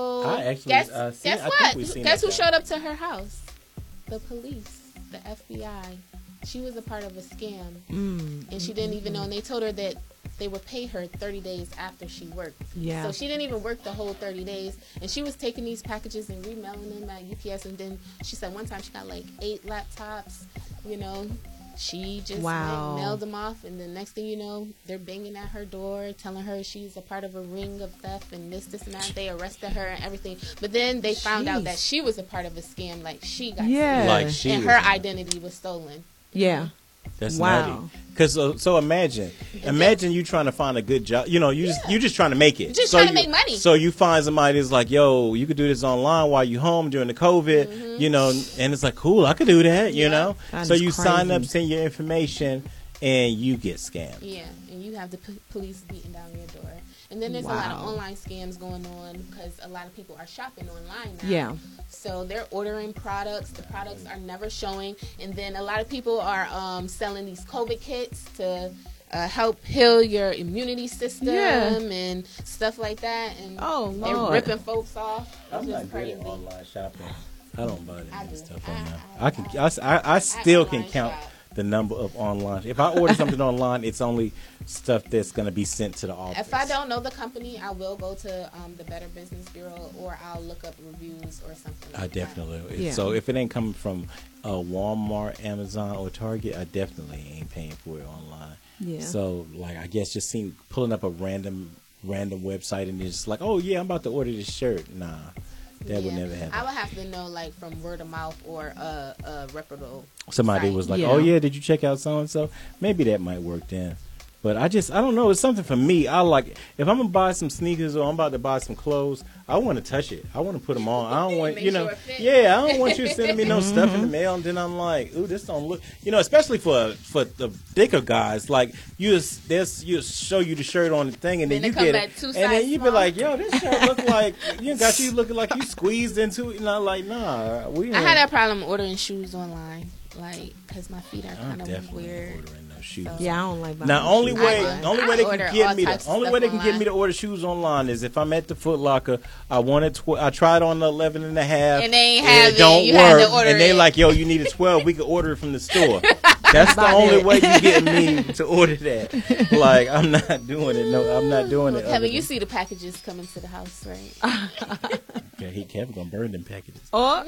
I actually, guess, uh, seen- guess I think what? we've seen Guess that who job. showed up to her house? The police, the F B I. She was a part of a scam, Mm. and she didn't even know. And they told her that they would pay her thirty days after she worked. Yeah. So she didn't even work the whole thirty days. And she was taking these packages and remailing them at U P S. And then she said one time she got like eight laptops, you know. She just Wow. like, mailed them off. And the next thing you know, they're banging at her door, telling her she's a part of a ring of theft and this, this, and that. They arrested her and everything. But then they found out Jeez. that she was a part of a scam. Like, she got Yeah. scammed. Like she and was- her identity was stolen. Yeah. That's Wow. nutty. Cause so, so imagine, imagine you trying to find a good job. You know, you just you just trying to make it. Just so trying to you- make money. So you find somebody that's like, yo, you could do this online while you home during the COVID. Mm-hmm. You know, and it's like, cool, I could do that. You know, That so is you sign crazy. up, send your information, and you get scammed. Yeah, and you have the p- police beating down your door. And then there's a lot of Wow. online scams going on because a lot of people are shopping online now. Yeah. So they're ordering products. The products are never showing. And then a lot of people are um, selling these COVID kits to uh, help heal your immunity system Yeah. and stuff like that. And Oh, they're Lord. ripping folks off. I'm It's not just good crazy. at online shopping. I don't buy I that do. stuff I- on there. I- I can, I, I, I still can online count shop. the number of online. If I order something online, it's only stuff that's going to be sent to the office. If I don't know the company, I will go to um, the Better Business Bureau, or I'll look up reviews or something. I like definitely. That. Yeah. So if it ain't coming from uh, Walmart, Amazon, or Target, I definitely ain't paying for it online. Yeah. So like, I guess just seeing pulling up a random random website and it's just like, oh yeah, I'm about to order this shirt. Nah, that would Yeah. never happen. I would have to know, like, from word of mouth or a, a reputable. Somebody site. was like, Yeah. oh yeah, did you check out so and so? Maybe that might work then. But I just, I don't know. It's something for me. I like, if I'm going to buy some sneakers or I'm about to buy some clothes, I want to touch it. I want to put them on. I don't want, Make you know, sure it fit. yeah, I don't want you sending me no stuff in the mail. And then I'm like, ooh, this don't look, you know, especially for for the thicker guys. Like, you just, there's, you show you the shirt on the thing and then, Then you it come get back it. two And then sizes you be small. like, yo, this shirt look like, you got you looking like you squeezed into it. And I'm like, nah. We I ain't- had that problem ordering shoes online, like, because my feet are I'm kind of definitely weird. ordering no shoes. Yeah, I don't like buying Now, only shoes. way, I- only I way they order can get all me, types to, of only stuff way they can get online. me to order shoes online is if I'm at the Foot Locker. I wanted, tw- I tried on the eleven and a half, And they ain't have it. don't You had to work, order and they it. like, yo, you need a twelve. We can order it from the store. That's the About only it. way you getting me to order that. Like, I'm not doing it. No, I'm not doing it. Kevin, other you than- see the packages coming to the house, right? Yeah, he Kevin gonna burn them packages. Oh.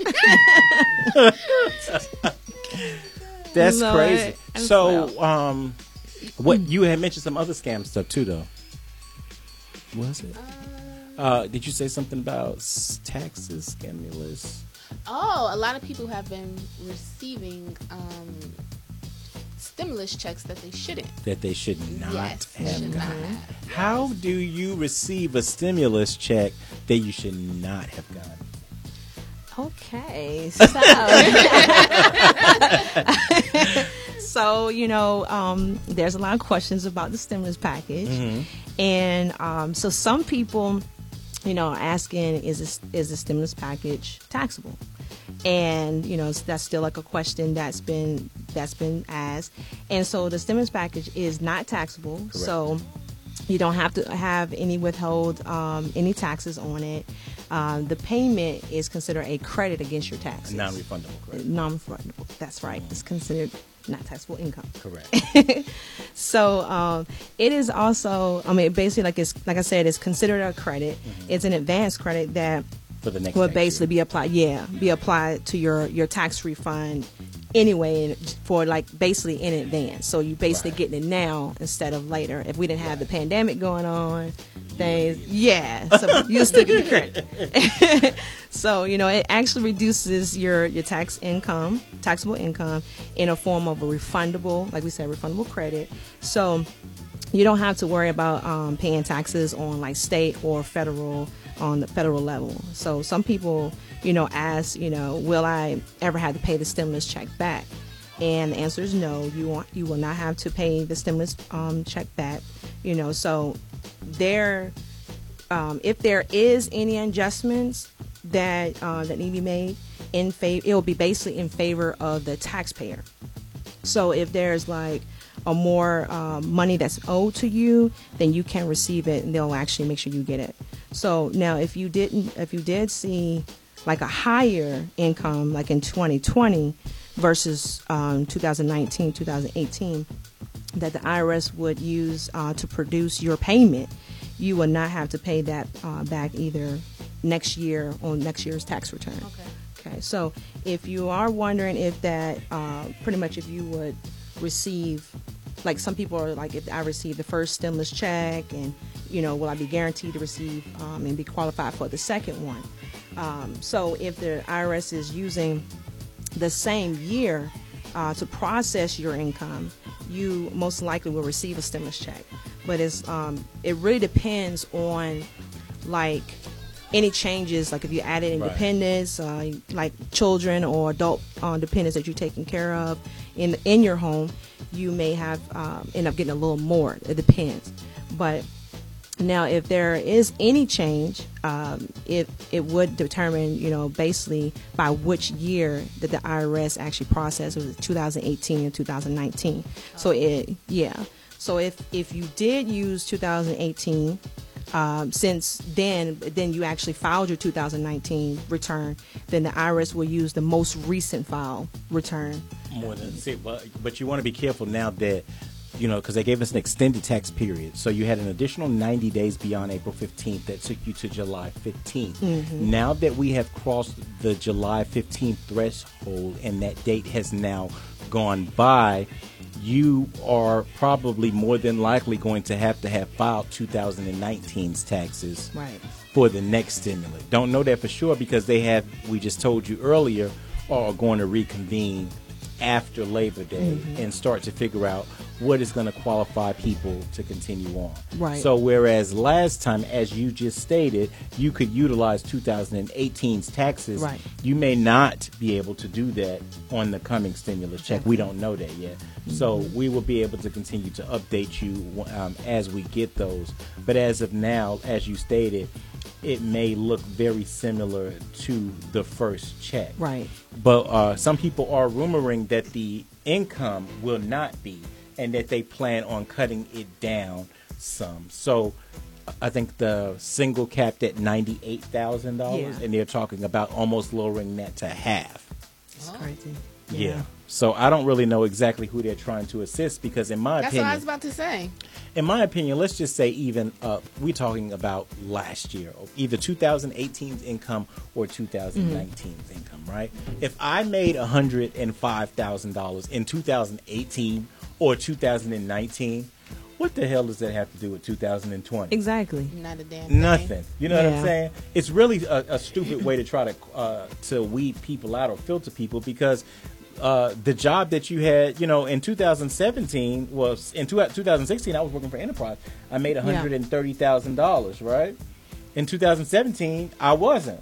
That's Lord, crazy. I So, swear. um, what you had mentioned some other scam stuff too, though. Was it? Uh, did you say something about s- taxes, stimulus? Oh, a lot of people have been receiving um, stimulus checks that they shouldn't. That they should not Yes, have should not gotten. have. How do you receive a stimulus check that you should not have gotten? Okay, so so you know, um, there's a lot of questions about the stimulus package, Mm-hmm. and um, so some people, you know, are asking, is this, is the stimulus package taxable? And you know, that's still like a question that's been that's been asked, and so the stimulus package is not taxable. Correct. So you don't have to have any withhold um, any taxes on it. Um, the payment is considered a credit against your taxes. Non-refundable, correct? Non-refundable. That's right. It's considered not taxable income. Correct. So um, it is also. I mean, basically, like it's like I said, it's considered a credit. It's an advance credit that For the next will tax basically be applied. Yeah, be applied to your your tax refund anyway, and for like basically in advance. So you basically Right. getting it now instead of later. If we didn't have the pandemic going on, things. Yeah, so you still get the credit. So, you know, it actually reduces your, your tax income, taxable income, in a form of a refundable, like we said, refundable credit. So you don't have to worry about um, paying taxes on like state or federal, on the federal level. So some people, you know, ask, you know, will I ever have to pay the stimulus check back? And the answer is no. You want, you will not have to pay the stimulus um, check back. You know, so there, um, if there is any adjustments that uh, that need to be made in favor, it will be basically in favor of the taxpayer. So if there's like a more um, money that's owed to you, then you can receive it, and they'll actually make sure you get it. So now, if you didn't, if you did see like a higher income, like in twenty twenty versus um, two thousand nineteen, two thousand eighteen, that the I R S would use uh, to produce your payment, you will not have to pay that uh, back either next year on next year's tax return. Okay. Okay. So if you are wondering if that, uh, pretty much if you would receive, like some people are like, if I receive the first stimulus check, and you know, will I be guaranteed to receive um, and be qualified for the second one? Um, so if the I R S is using the same year uh, to process your income, you most likely will receive a stimulus check. But it's um, it really depends on like any changes, like if you added independence, uh, like children or adult uh, dependents that you're taking care of in in your home, you may have um, end up getting a little more. It depends. But now, if there is any change, um, it it would determine, you know, basically by which year that the I R S actually processed. Was it two thousand eighteen or two thousand nineteen? So it, yeah. So if if you did use two thousand eighteen, um, since then then you actually filed your two thousand nineteen return, then the I R S will use the most recent file return. More than see, but but you want to be careful now that, you know, because they gave us an extended tax period. So you had an additional ninety days beyond April fifteenth that took you to July fifteenth. Mm-hmm. Now that we have crossed the July fifteenth threshold and that date has now gone by, you are probably more than likely going to have to have filed two thousand nineteen's taxes right. for the next stimulus. Don't know that for sure because they have, we just told you earlier, are going to reconvene after Labor Day mm-hmm. and start to figure out what is going to qualify people to continue on. Right. So whereas last time, as you just stated, you could utilize two thousand eighteen's taxes, right. you may not be able to do that on the coming stimulus check. We don't know that yet. Mm-hmm. So we will be able to continue to update you um, as we get those. But as of now, as you stated, it may look very similar to the first check. Right. But uh, some people are rumoring that the income will not be, and that they plan on cutting it down some. So I think the single capped at ninety-eight thousand dollars, yeah. and they're talking about almost lowering that to half. It's crazy. Yeah. yeah. So I don't really know exactly who they're trying to assist because in my That's opinion... what I was about to say. In my opinion, let's just say even uh, we're talking about last year, either two thousand eighteen's income or two thousand nineteen's mm-hmm. income, right? If I made one hundred five thousand dollars in two thousand eighteen or two thousand nineteen, what the hell does that have to do with two thousand twenty? Exactly. Not a damn thing. Nothing. You know yeah. what I'm saying? It's really a, a stupid way to try to uh, to weed people out or filter people because uh, the job that you had, you know, in two thousand seventeen was in two, two thousand sixteen. I was working for Enterprise. I made one hundred thirty thousand dollars, right? In two thousand seventeen, I wasn't.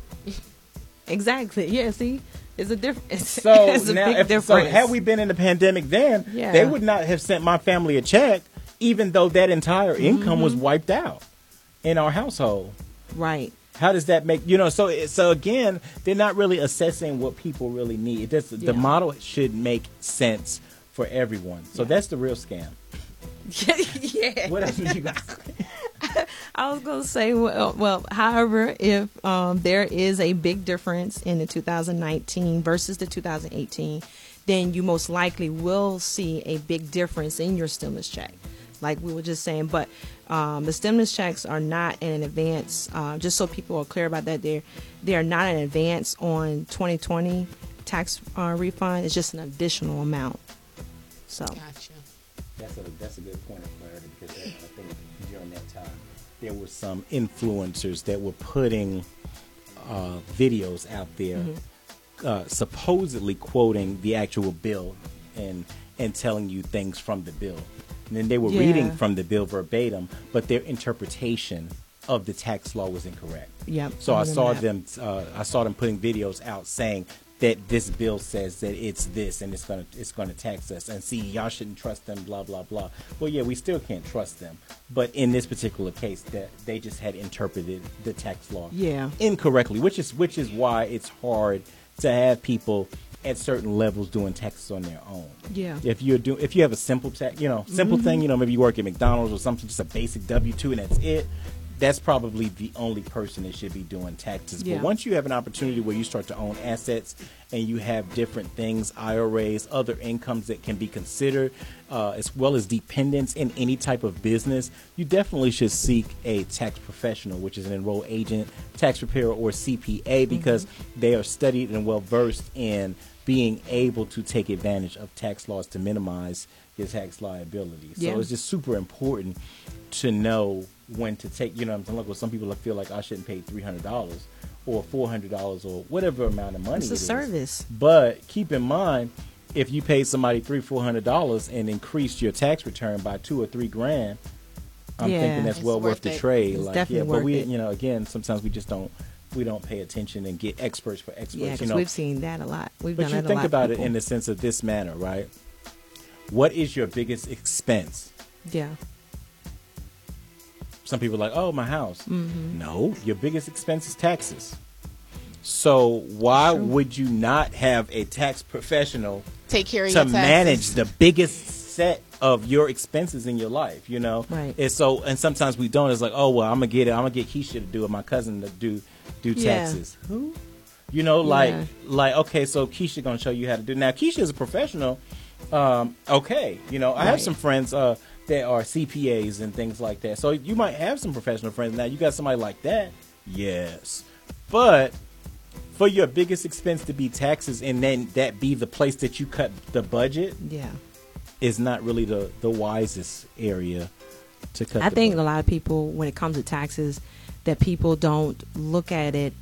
Exactly. Yeah. See, it's a difference. So it's a now, big if, difference. so had we been in the pandemic then, yeah. they would not have sent my family a check, even though that entire income mm-hmm. was wiped out in our household. Right. How does that make, you know, so so again, they're not really assessing what people really need. That's, yeah. The model should make sense for everyone. So yeah. that's the real scam. yeah. What else did you guys I was going to say, well, well, however, if um, there is a big difference in the two thousand nineteen versus the two thousand eighteen, then you most likely will see a big difference in your stimulus check. Like we were just saying, but um, the stimulus checks are not in an advance. Uh, just so people are clear about that, they're they are not an advance on twenty twenty tax uh, refund. It's just an additional amount. So, gotcha. That's a that's a good point of clarity because I think during that time there were some influencers that were putting uh, videos out there, mm-hmm. uh, supposedly quoting the actual bill and and telling you things from the bill. And then they were Yeah. reading from the bill verbatim, but their interpretation of the tax law was incorrect. Yep, So I I saw remember them. Uh, I saw them putting videos out saying that this bill says that it's this and it's gonna it's gonna tax us. And see, y'all shouldn't trust them. Blah blah blah. Well, yeah, we still can't trust them. But in this particular case, that they just had interpreted the tax law Yeah. incorrectly, which is which is why it's hard to have people at certain levels doing taxes on their own. Yeah. If you're doing, if you have a simple tax, you know, simple Mhm. thing, you know, maybe you work at McDonald's or something, just a basic W two, and that's it. That's probably the only person that should be doing taxes. Yeah. But once you have an opportunity where you start to own assets and you have different things, I R As, other incomes that can be considered, uh, as well as dependents in any type of business, you definitely should seek a tax professional, which is an enrolled agent, tax preparer, or C P A, because they are studied and well versed in being able to take advantage of tax laws to minimize your tax liability. So Yeah. it's just super important to know when to take, you know, I'm like, well, some people feel like I shouldn't pay three hundred dollars or four hundred dollars or whatever amount of money It's a it is. service. But keep in mind, if you paid somebody three, four hundred dollars and increased your tax return by two or three grand, I'm Yeah. thinking that's It's well worth worth the it. trade. It's like, definitely yeah, but worth we, it. you know, again, sometimes we just don't, we don't pay attention and get experts for experts. Yeah, you because know, we've seen that a lot. We've but done you that a think lot. about people. it in the sense of this manner, right? What is your biggest expense? Yeah. Some people are like, oh, my house. Mhm. No, your biggest expense is taxes. So why would you not have a tax professional Take care of to your taxes. manage the biggest set of your expenses in your life? You know, Right. And so, and sometimes we don't. It's like, oh well, I'm gonna get it. I'm gonna get Keisha to do it. My cousin to do do Yeah. taxes. Who? You know, like Yeah. like okay, so Keisha gonna show you how to do. Now Keisha is a professional. Um, okay, you know, I have Right. some friends uh, that are C P As and things like that. So you might have some professional friends. Now you got somebody like that, yes, but for your biggest expense to be taxes and then that be the place that you cut the budget, Yeah. is not really the the wisest area to cut. I the think budget. a lot of people, when it comes to taxes, that people don't look at it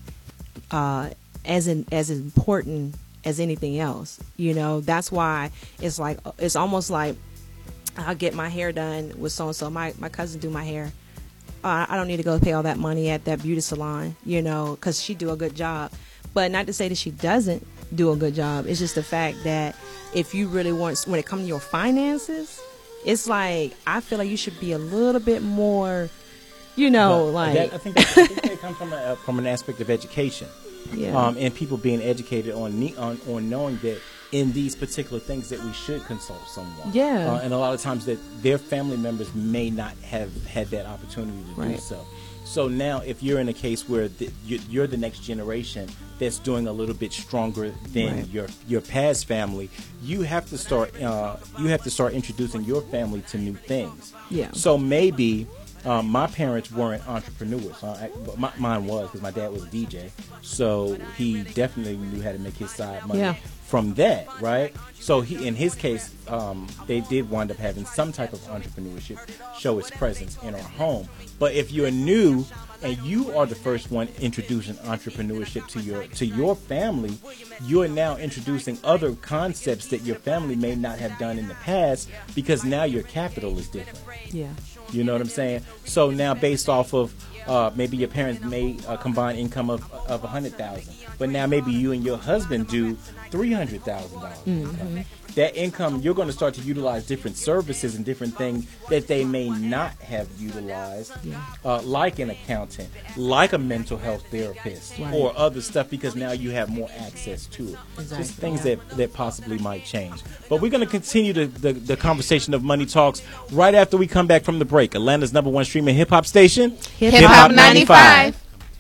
uh, as in, as important as anything else. You know, that's why it's like it's almost like I'll get my hair done with so and so. My my cousin do my hair. Uh, I don't need to go pay all that money at that beauty salon, you know, because she do a good job. But not to say that she doesn't do a good job. It's just the fact that if you really want, when it comes to your finances, it's like I feel like you should be a little bit more, you know, But like that, I think that, I think that comes from a, from an aspect of education, Yeah. um, and people being educated on, ne- on on knowing that in these particular things that we should consult someone. Yeah. uh, and a lot of times that their family members may not have had that opportunity to do Right. so. So now, if you're in a case where the, you, you're the next generation that's doing a little bit stronger than Right. your your past family, you have to start uh, you have to start introducing your family to new things. Yeah. So maybe um, my parents weren't entrepreneurs. Uh, I, but my, mine was because my dad was a D J, so he definitely knew how to make his side money Yeah. from that, right? So he, in his case, um, they did wind up having some type of entrepreneurship show its presence in our home. But if you're new and you are the first one introducing entrepreneurship to your to your family, you're now introducing other concepts that your family may not have done in the past because now your capital is different. yeah. You know what I'm saying? So now, based off of uh, maybe your parents made a combined income of of a hundred thousand, but now maybe you and your husband do three hundred thousand dollars. Mhm. That income, you're going to start to utilize different services and different things that they may not have utilized, Yeah. uh, like an accountant, like a mental health therapist, Right. or other stuff, because now you have more access to it. Exactly, Just things yeah. that, that possibly might change. But we're going to continue the, the, the conversation of Money Talks right after we come back from the break. Atlanta's number one streaming hip hop station, Hip Hop ninety-five.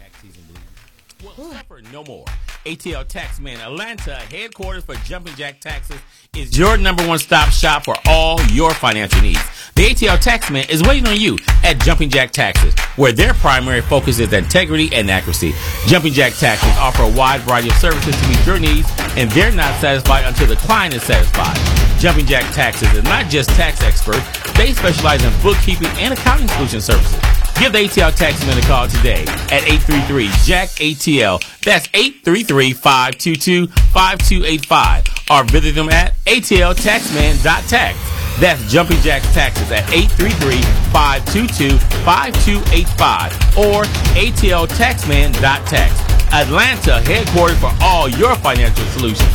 Well, suffer no more. A T L Taxman Atlanta, headquarters for Jumping Jack Taxes, is your number one stop shop for all your financial needs. The A T L Taxman is waiting on you at Jumping Jack Taxes, where their primary focus is integrity and accuracy. Jumping Jack Taxes offer a wide variety of services to meet your needs, and they're not satisfied until the client is satisfied. Jumping Jack Taxes is not just tax experts, they specialize in bookkeeping and accounting solution services. Give the A T L Taxman a call today at eight three three, Jack A T L. That's eight three three, five two two, five two eight five. Or visit them at A T L taxman dot tax. That's Jumping Jack's Taxes at eight three three, five two two, five two eight five or A T L taxman dot tax. Atlanta headquarters for all your financial solutions.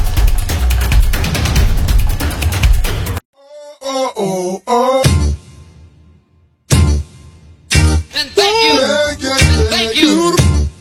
Oh, oh, oh. And thank you. And thank you.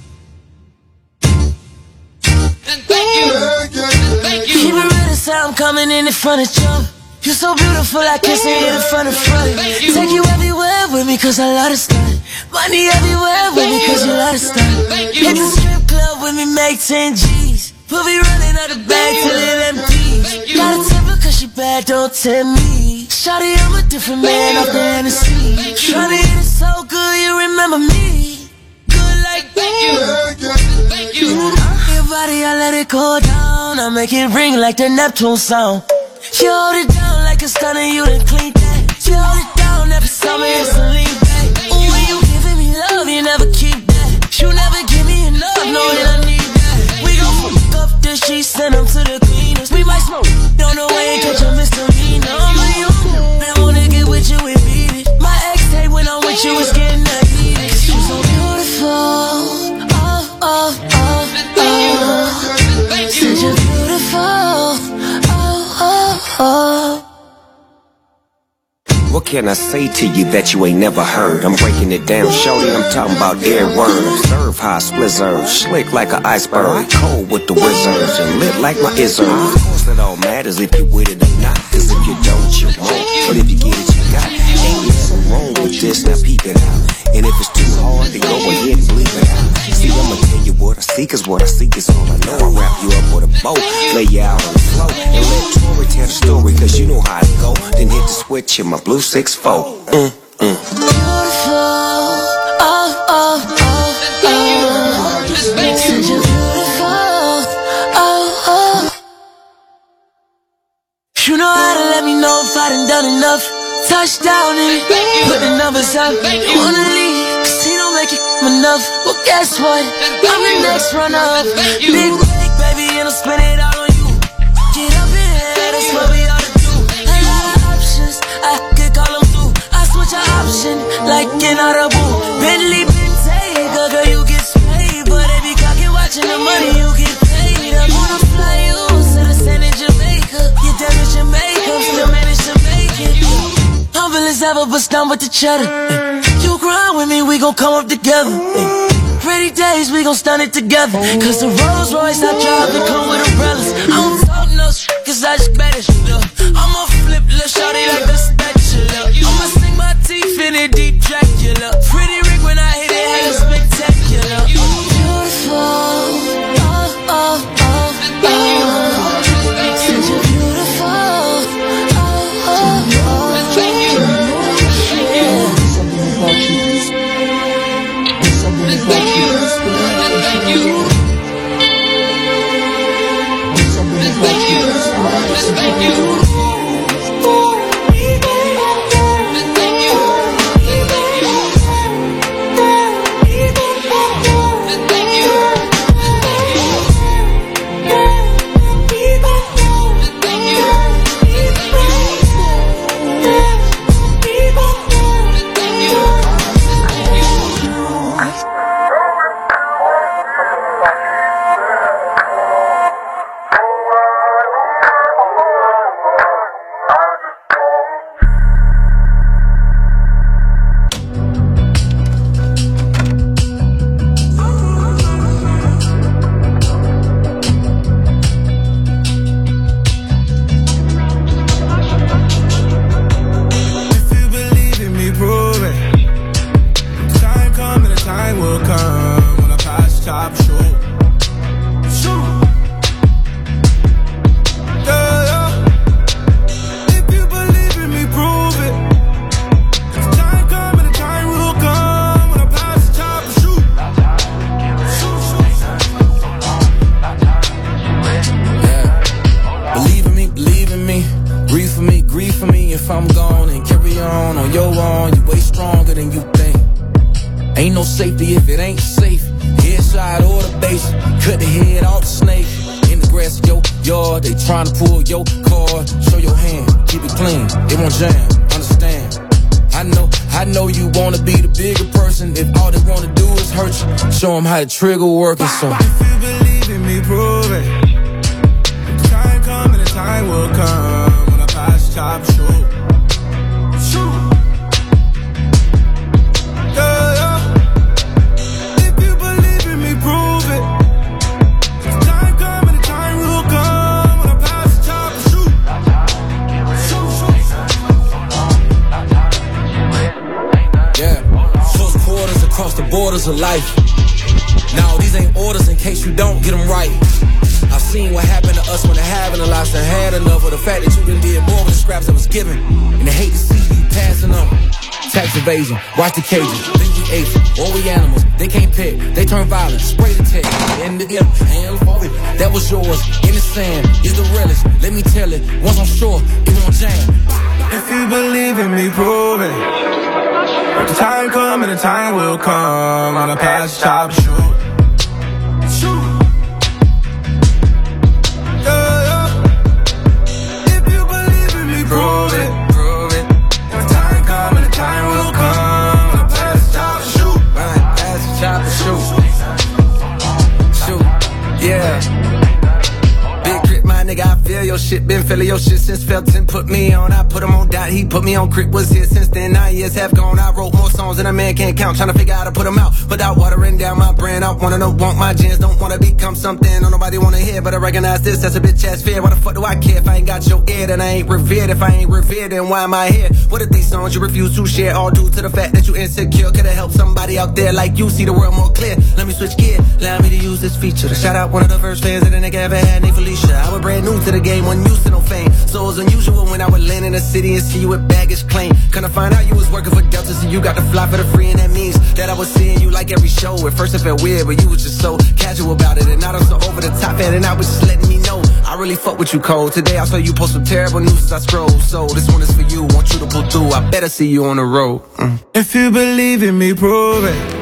And thank you. And thank you. Keep it real, the sound coming in in front of jump. You're so beautiful, I can't see it in front of front. Take you everywhere with me, cause I love to stunt. Money everywhere with me, cause you love to stunt. Hit the strip club with me, make ten G's. We'll be running out the bag till it empties. Got a temper cause she bad, don't tempt me. Shawty, I'm a different man off the Hennessy. Shawty, it is so good, you remember me. Good like thank you. Thank you. Your body, I let it go down. I make it ring like the Neptune sound. You hold it down like a stunner, you done clean that. You hold it down every summer, it's a lean back. Ooh, when you giving me love, you never keep that. You never give me enough, know that I need that. We gon' fuck up the sheets, send them to the cleaners. We might smoke on the way and catch a misdemeanor. I'm a young man, wanna get with you and beat it. My ex hate when I'm with you, it's getting that heated. Cause you so beautiful, oh, oh, oh, oh. Said you're beautiful. Oh. What can I say to you that you ain't never heard? I'm breaking it down, shorty, I'm talking about every word. Observe how I splizzers, slick like an iceberg, cold with the wizards, and lit like my izzard. Of course it all matters if you with it or not, cause if you don't, you won't. But if you get it, you got it. Ain't nothing wrong with this, now peep it out. And if it's too hard, then go ahead and bleep it out. See, I'ma tell you what I see, cause what I see is all I know. I wrap you up with a bow, lay you out on the floor, and let Tori tell the story, cause you know how it go. Then hit the switch in my blue six four. Mm, mm. Beautiful, oh, oh, oh, oh. Said you're beautiful, oh, oh. You know how to let me know if I done done enough. Touchdown and put the numbers up. You wanna leave, cause he don't make it enough. Well, guess what? I'm the next runner-up. Big break, baby, and I'll spend it all on you. Get up in here, that's what we ought to do. A lot of options, I could call them through. I switch an option, like an audible. Bentley, Bentayga, girl, you get paid. But if you cocky watching the money, you get paid. I'm gonna fly you to the San in Jamaica. You damage your makeup, still manage to make it. Humble as ever, but down with the cheddar. You grind with me, we gon' come up together. Pretty days, we gon' stun it together. Cause the Rolls Royce I drive, it come with umbrellas. I don't talk no shit, cause I just better shit up. I'ma flip, little shawty like a spatula. I'ma sink my teeth in it, deep Dracula. Pretty Rick when I hit it, hella spectacular. Beautiful, oh, oh, oh, oh. Said you're beautiful, oh, oh, oh. Thank you. if I'm gone and carry on on your own. You way stronger than you think. Ain't no safety if it ain't safe. Headshot or the base, cut the head off the snake. In the grass of your yard, they trying to pull your card. Show your hand, keep it clean, it won't jam, understand. I know, I know you wanna be the bigger person. If all they wanna do is hurt you, show them how the trigger working. So if you believe in me, prove it. The time come and the time will come when I pass the top, shoot. Shoot. Yeah, yeah. If you believe in me, prove it. The time come and the time will come when I pass the top, shoot. Shoot, shoot. yeah, close quarters across the borders of life. Now these ain't orders in case you don't get them right. I've seen what happened to us when the having a lost and had enough. Or the fact that you done did more with the scraps that was given. And they hate to see you passing them. Tax evasion, watch the cages. Then we apes, or we animals. They can't pick, they turn violent. Spray the tech, and the gift, hands for it. That was yours, in the sand, is the realest. Let me tell it, once I'm sure, it won't jam. If you believe in me, prove it. The time come and the time will come. On a pass the top, shoot. Shoot. Yeah, yeah. If you believe in me, prove it. Prove it. The time come and the time will come. On a pass the top, shoot. Right, pass the top, shoot. Shoot, yeah. Nigga, I feel your shit, been feeling your shit since Felton put me on. I put him on dot, he put me on. Crit was here since then, nine years have gone. I wrote more songs than a man can't count, trying to figure out how to put them out without watering down my brand. I wanna know, want my gens, don't wanna become something don't nobody wanna hear, but I recognize this, that's a bitch ass fear. Why the fuck do I care if I ain't got your ear? Then I ain't revered. If I ain't revered, then why am I here? What if these songs you refuse to share, all due to the fact that you insecure? Could've helped somebody out there like you see the world more clear. Let me switch gear, allow me to use this feature to shout out one of the first fans that a nigga ever had, named Felicia. I was brand new to the game, wasn't used to no fame, so it was unusual when I would land in the city and see you with baggage claim. Kinda find out you was working for Delta, so you got to fly for the free, and that means that I was seeing you like every show. At first it felt weird, but you was just so casual about it, and now I'm so over the top, and I was just letting me know I really fuck with you cold. Today I saw you post some terrible news as I scroll, so this one is for you, want you to pull through. I better see you on the road. Mm. If you believe in me, prove it.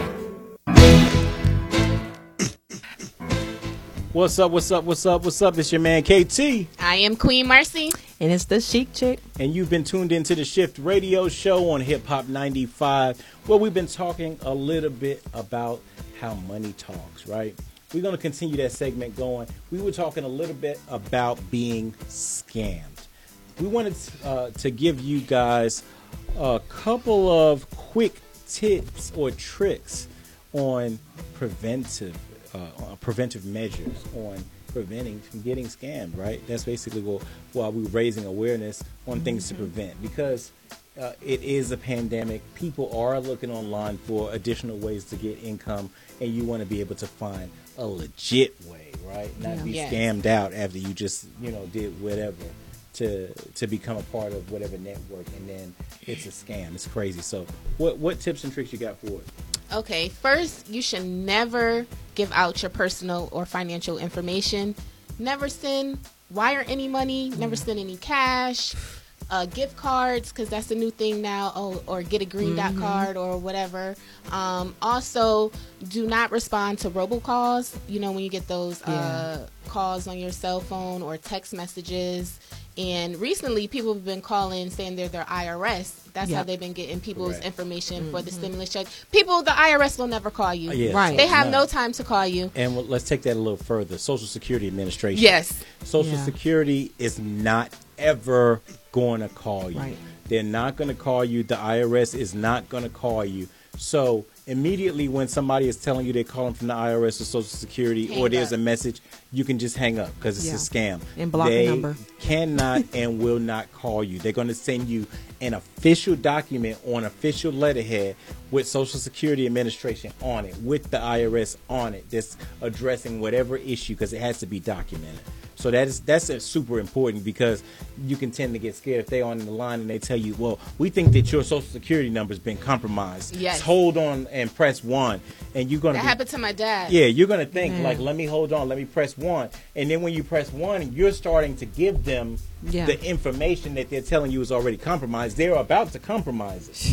What's up, what's up, what's up, what's up? It's your man K T. I am Queen Marcy. And it's the Chic Chick. And you've been tuned into the Shift Radio Show on Hip Hop ninety-five, where we've been talking a little bit about how money talks, right? We're going to continue that segment going. We were talking a little bit about being scammed. We wanted uh, to give you guys a couple of quick tips or tricks on preventive Uh, preventive measures on preventing from getting scammed, right? That's basically what, why we're raising awareness on things to prevent, because uh, it is a pandemic. People are looking online for additional ways to get income, and you want to be able to find a legit way, right? Not yeah. be yes. scammed out after you just, you know, did whatever to to become a part of whatever network, and then it's a scam. It's crazy. So what what tips and tricks you got for it? Okay, first, you should never give out your personal or financial information. Never send, wire any money, never send any cash, uh, gift cards, because that's the new thing now, oh, or get a green dot mm-hmm. card or whatever. Um, also, do not respond to robocalls. You know, when you get those yeah. uh, calls on your cell phone or text messages. And recently, people have been calling saying they're their I R S. That's yep. how they've been getting people's right. information mm-hmm. for the stimulus check. People, the I R S will never call you. Uh, yes. Right. They have no. no time to call you. And well, let's take that a little further. Social Security Administration. Yes. Social yeah. Security is not ever going to call you. Right. They're not going to call you. The I R S is not going to call you. So immediately when somebody is telling you they're calling from the I R S or Social Security, hang or there's up. a message, you can just hang up because it's yeah. a scam. And block they the number. cannot and will not call you. They're going to send you an official document on official letterhead with Social Security Administration on it, with the I R S on it, that's addressing whatever issue, because it has to be documented. So that is that's a super important, because you can tend to get scared if they're on the line and they tell you, well, we think that your Social Security number's been compromised. Yes. Just hold on and press one. And you're gonna That be, happened to my dad. Yeah, you're gonna think yeah. like, let me hold on, let me press one. And then when you press one, you're starting to give them yeah. the information that they're telling you is already compromised. They're about to compromise it.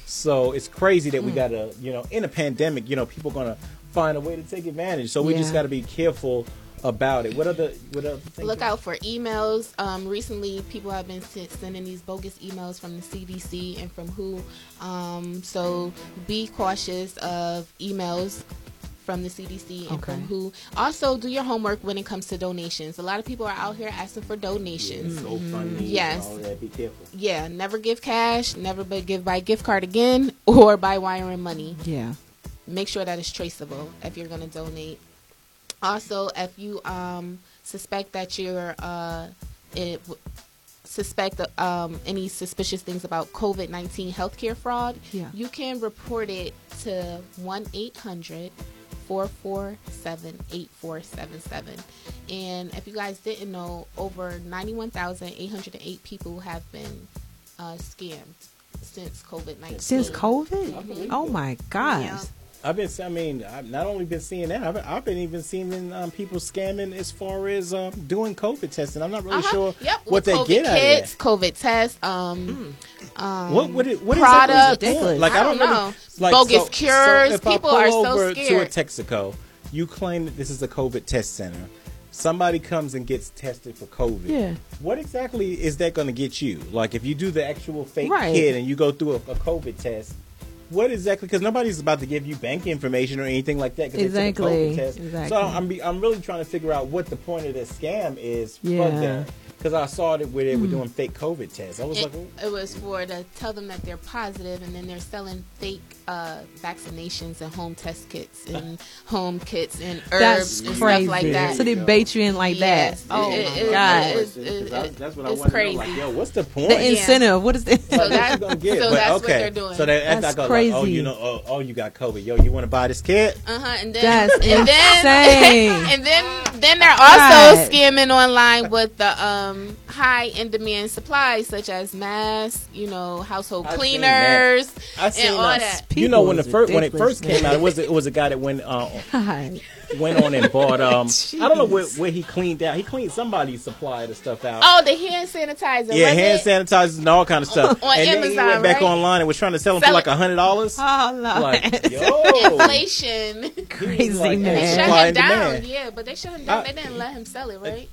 So it's crazy that we gotta, you know, in a pandemic, you know, people gonna find a way to take advantage. So we Yeah. just gotta be careful about it. What other what other things? Look out for emails. Um, recently, people have been s- sending these bogus emails from the C D C and from W H O. Um, so be cautious of emails from the C D C and Okay. from W H O. Also, do your homework when it comes to donations. A lot of people are out here asking for donations. Yeah, GoFundMe, Yes. all that. Be careful. Yeah, never give cash, never but give by gift card again, or by wiring money. Yeah. Make sure that it's traceable if you're going to donate. Also, if you um, suspect that you're uh, it, suspect um, any suspicious things about COVID nineteen healthcare fraud, Yeah. you can report it to one eight hundred four four seven eight four seven seven. And if you guys didn't know, over ninety-one thousand eight hundred eight people have been uh, scammed since COVID nineteen. Since COVID? Oh my gosh. Yeah. I've been, I mean, I've not only been seeing that, I've, I've been even seeing um, people scamming as far as um, doing COVID testing. I'm not really Uh-huh. sure Yep. what they COVID get out of kits, that. COVID tests, um, um, What would it? What products. is that? Like I don't know. know. Like, Bogus so- cures. So if I People pull are so over scared. to a Texaco, you claim that this is a COVID test center. Somebody comes and gets tested for COVID. Yeah. What exactly is that going to get you? Like if you do the actual fake Right. kit and you go through a, a COVID test. What exactly? Because nobody's about to give you bank information or anything like that. 'Cause they took a Exactly. COVID test. Exactly. So I'm be, I'm really trying to figure out what the point of this scam is for Yeah. that. Because I saw it where they were Hmm. doing fake COVID tests. I was It, like, well, it was for to tell them that they're positive, and then they're selling fake uh, vaccinations and home test kits and home kits and herbs That's and crazy. stuff like that. So they bait you in like Yes. that. Oh It- my it- god. it's- it- That's- that's what I it's wanted to crazy. know. Like, yo, what's the point? The incentive. What is the So that- gonna get? so But, that's what okay. they're doing. So they, after That's I go, like, oh, crazy. you know, oh, oh, you got COVID. Yo, you want to buy this kit? Uh huh. And then That's and insane. then and then then they're also God. scamming online with the um high in demand supplies such as masks, you know, household I seen cleaners, that. I seen and all uh, that. You know, when the People first is when it first ridiculous, came out, it was it was a guy that went uh, God. went on and bought um I don't know where, Jeez. where he cleaned out. He cleaned somebody's supply of the stuff out. Oh, the hand sanitizer. yeah, was hand it? sanitizers and all kind of stuff. On and then Amazon, he went back right? online and was trying to sell them Sell for like it. a hundred dollars. Oh Lord. Like, yo, Inflation. Crazy like, man. They hey, shut supply him and down. demand. Yeah, but they shut him down. I- they didn't let him sell it, right?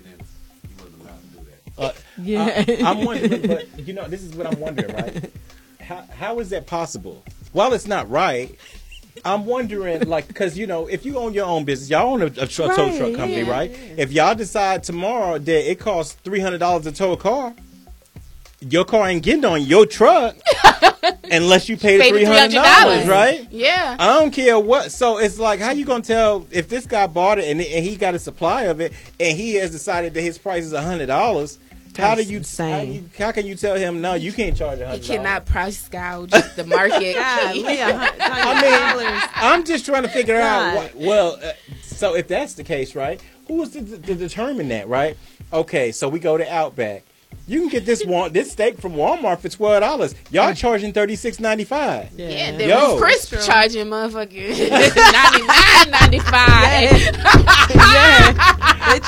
Uh, Yeah. I, I'm wondering, but you know, this is what I'm wondering, right? How, how is that possible? While it's not right, I'm wondering, like, because you know, if you own your own business, y'all own a, a truck, tow Right, truck company, yeah, right? If y'all decide tomorrow that it costs three hundred dollars to tow a car, your car ain't getting on your truck unless you pay the Pay the three hundred dollars, $300. right? Yeah. I don't care what. So it's like, how you gonna tell if this guy bought it and, and he got a supply of it and he has decided that his price is a hundred dollars? How do That's you, how insane. you? How can you tell him no? You can't charge a He hundred. cannot price gouge the market. Golly, a hun- I mean, I'm just trying to figure out. God. What, well, uh, so if that's the case, right? Who is to, to determine that, right? Okay, so we go to Outback. You can get this one this steak from Walmart for twelve dollars. Y'all charging thirty six ninety five. Yeah, then Yo. Chris charging motherfucking ninety nine ninety five. Yeah. They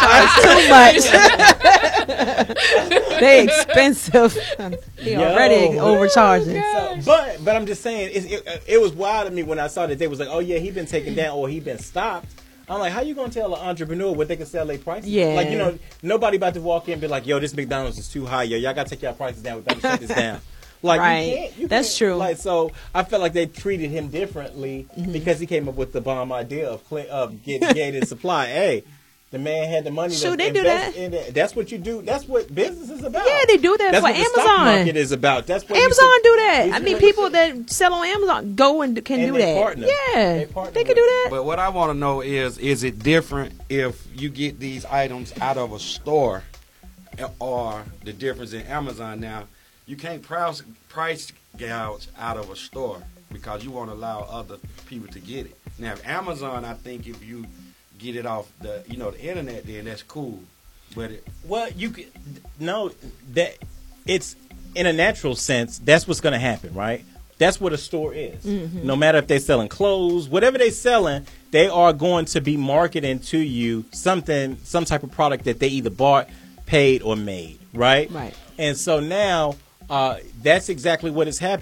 charge too much. They expensive. He already Yo. overcharging. So, but but I'm just saying, it, it, it was wild to me when I saw that they was like, oh yeah, he been taken down or he been stopped. I'm like, how you gonna tell an entrepreneur what they can sell their prices? Yeah. Like, you know, nobody about to walk in and be like, yo, this McDonald's is too high, yo, y'all gotta take y'all prices down. We gotta shut this down. Like, Right. you can't, you That's can't- true. Like, so I felt like they treated him differently Mm-hmm. because he came up with the bomb idea of cle- of getting gated supply. Hey, the man had the money. Shoot, to they do invest that. in it. That's what you do. That's what business is about. Yeah, they do that That's for what the stock Amazon. market is about. That's what you Amazon should- do that. we I should mean, really people should- that sell on Amazon go and can And do they that. partner. Yeah, They they, partner can with do that. But what I want to know is, is it different if you get these items out of a store or the difference in Amazon now? You can't price, price gouge out of a store because you won't allow other people to get it. Now, if Amazon, I think if you get it off the, you know, the internet, then that's cool. But it, Well, you could no that it's in a natural sense. That's what's going to happen, right? That's what a store is. Mhm. No matter if they're selling clothes, whatever they're selling, they are going to be marketing to you something, some type of product that they either bought, paid, or made, right? Right. And so now uh, that's exactly what is happening.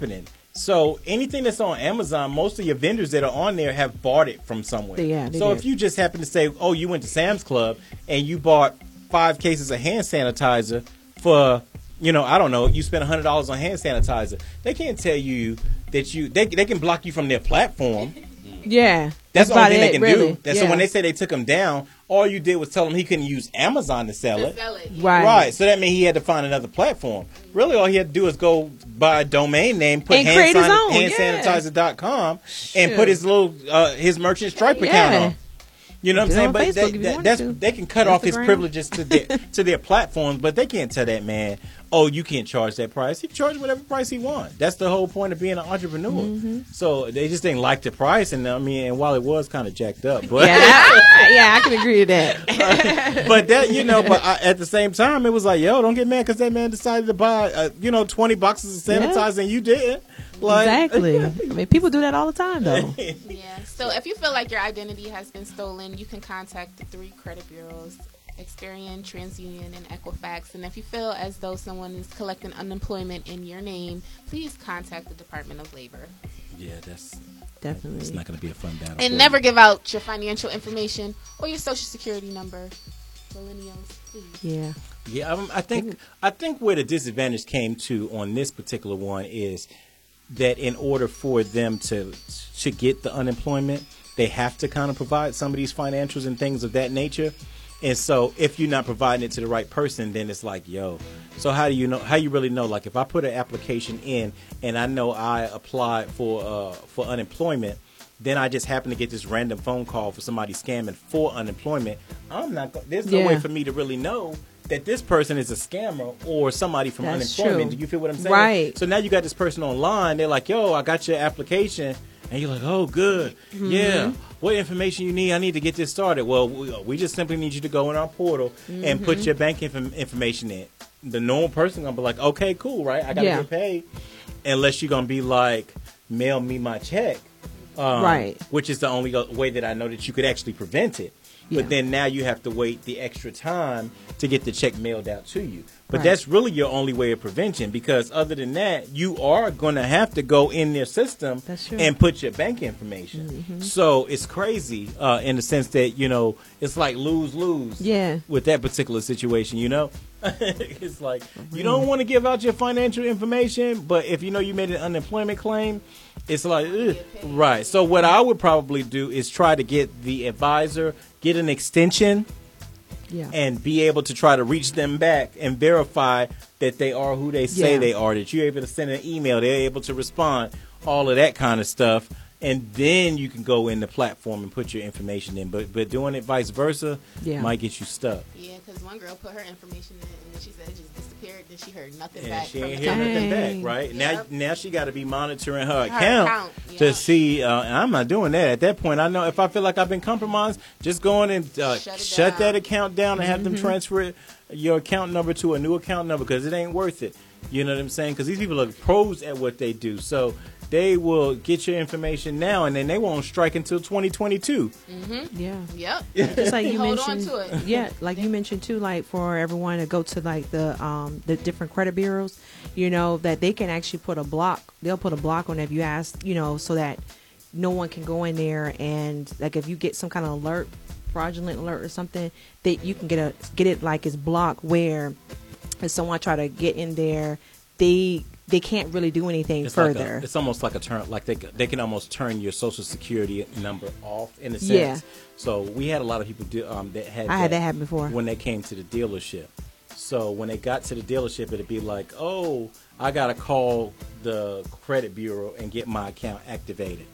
So anything that's on Amazon, most of your vendors that are on there have bought it from somewhere. Yeah, they so did. if you just happen to say, oh, you went to Sam's Club and you bought five cases of hand sanitizer for, you know, I don't know, you spent one hundred dollars on hand sanitizer. They can't tell you that you, they, they can block you from their platform. Yeah. That's the only thing they can really. do. That's yeah. So when they say they took him down, all you did was tell him he couldn't use Amazon to sell it. Sell it. Right. Right. So that means he had to find another platform. Really, all he had to do is go buy a domain name, put And create his own, hand yeah. sanitizer dot com, and Sure. put his little uh, his merchant Stripe account Yeah. on. You know what I'm Get saying? on Facebook But if you they, want that's to. they can cut off his Instagram. privileges to their to their platforms, but they can't tell that man, oh, you can't charge that price. He can charge whatever price he wants. That's the whole point of being an entrepreneur. Mm-hmm. So they just didn't like the price, and I mean, and while it was kind of jacked up, but Yeah, I, yeah, I can agree to that. but that, you know, but I, at the same time, it was like, yo, don't get mad because that man decided to buy, uh, you know, twenty boxes of sanitizer and you didn't. Like, Exactly. I mean, people do that all the time, though. Yeah. So if you feel like your identity has been stolen, you can contact the three credit bureaus: Experian, TransUnion, and Equifax. And if you feel as though someone is collecting unemployment in your name, please contact the Department of Labor. Yeah, that's definitely. It's not going to be a fun battle. And for never you. give out your financial information or your social security number. Millennials, please. Yeah. Yeah, um, I think I think where the disadvantage came to on this particular one is that in order for them to to get the unemployment, they have to kind of provide some of these financials and things of that nature. And so if you're not providing it to the right person, then it's like, yo, so how do you know, how you really know? Like if I put an application in and I know I applied for uh, for unemployment, then I just happen to get this random phone call for somebody scamming for unemployment. I'm not, go- there's no Yeah. way for me to really know that this person is a scammer or somebody from That's unemployment. true. Do you feel what I'm saying? Right. So now you got this person online. They're like, yo, I got your application. And you're like, oh, good. Mhm. Yeah. What information you need? I need to get this started. Well, we, we just simply need you to go in our portal and put Mhm. your bank inf- information in. The normal person going to be like, okay, cool, right? I got to Yeah. get paid. Unless you're going to be like, mail me my check. Um, Right. Which is the only go- way that I know that you could actually prevent it. But Yeah. then now you have to wait the extra time to get the check mailed out to you. But Right. that's really your only way of prevention, because other than that, you are going to have to go in their system That's true. and put your bank information. Mhm. So it's crazy uh, in the sense that, you know, it's like lose-lose Yeah. with that particular situation, you know? It's like you don't want to give out your financial information, but if you know you made an unemployment claim, it's like, ugh. Right. So what I would probably do is try to get the advisor, get an extension, Yeah. and be able to try to reach them back and verify that they are who they say Yeah. they are, that you're able to send an email, they're able to respond, all of that kind of stuff. And then you can go in the platform and put your information in. But but doing it vice versa Yeah. might get you stuck. Yeah, because one girl put her information in and then she said it just disappeared. Then she heard nothing And back she from ain't the hear company. nothing back, Dang. right? Now Yep. now she got to be monitoring her, Her account, account, to yeah. see. Uh, and I'm not doing that. At that point, I know if I feel like I've been compromised, just go in and uh, Shut it shut down. that account down and have them Mhm. transfer it, your account number to a new account number, because it ain't worth it. You know what I'm saying? Because these people are pros at what they do. So they will get your information now, and then they won't strike until twenty twenty-two. Mm-hmm. Yeah. Yep. Just like you Hold on mentioned, to it. yeah, like you mentioned too, like for everyone to go to like the um the different credit bureaus, you know, that they can actually put a block. They'll put a block on it if you ask, you know, so that no one can go in there and like if you get some kind of alert, fraudulent alert or something, that you can get a get it like it's blocked where if someone try to get in there, they they can't really do anything It's like further. a, it's almost like a turn, like they they can almost turn your social security number off in a sense. Yeah. So we had a lot of people do um, that had I had that happen before. when they came to the dealership. So when they got to the dealership, it'd be like, oh, I gotta call the credit bureau and get my account activated.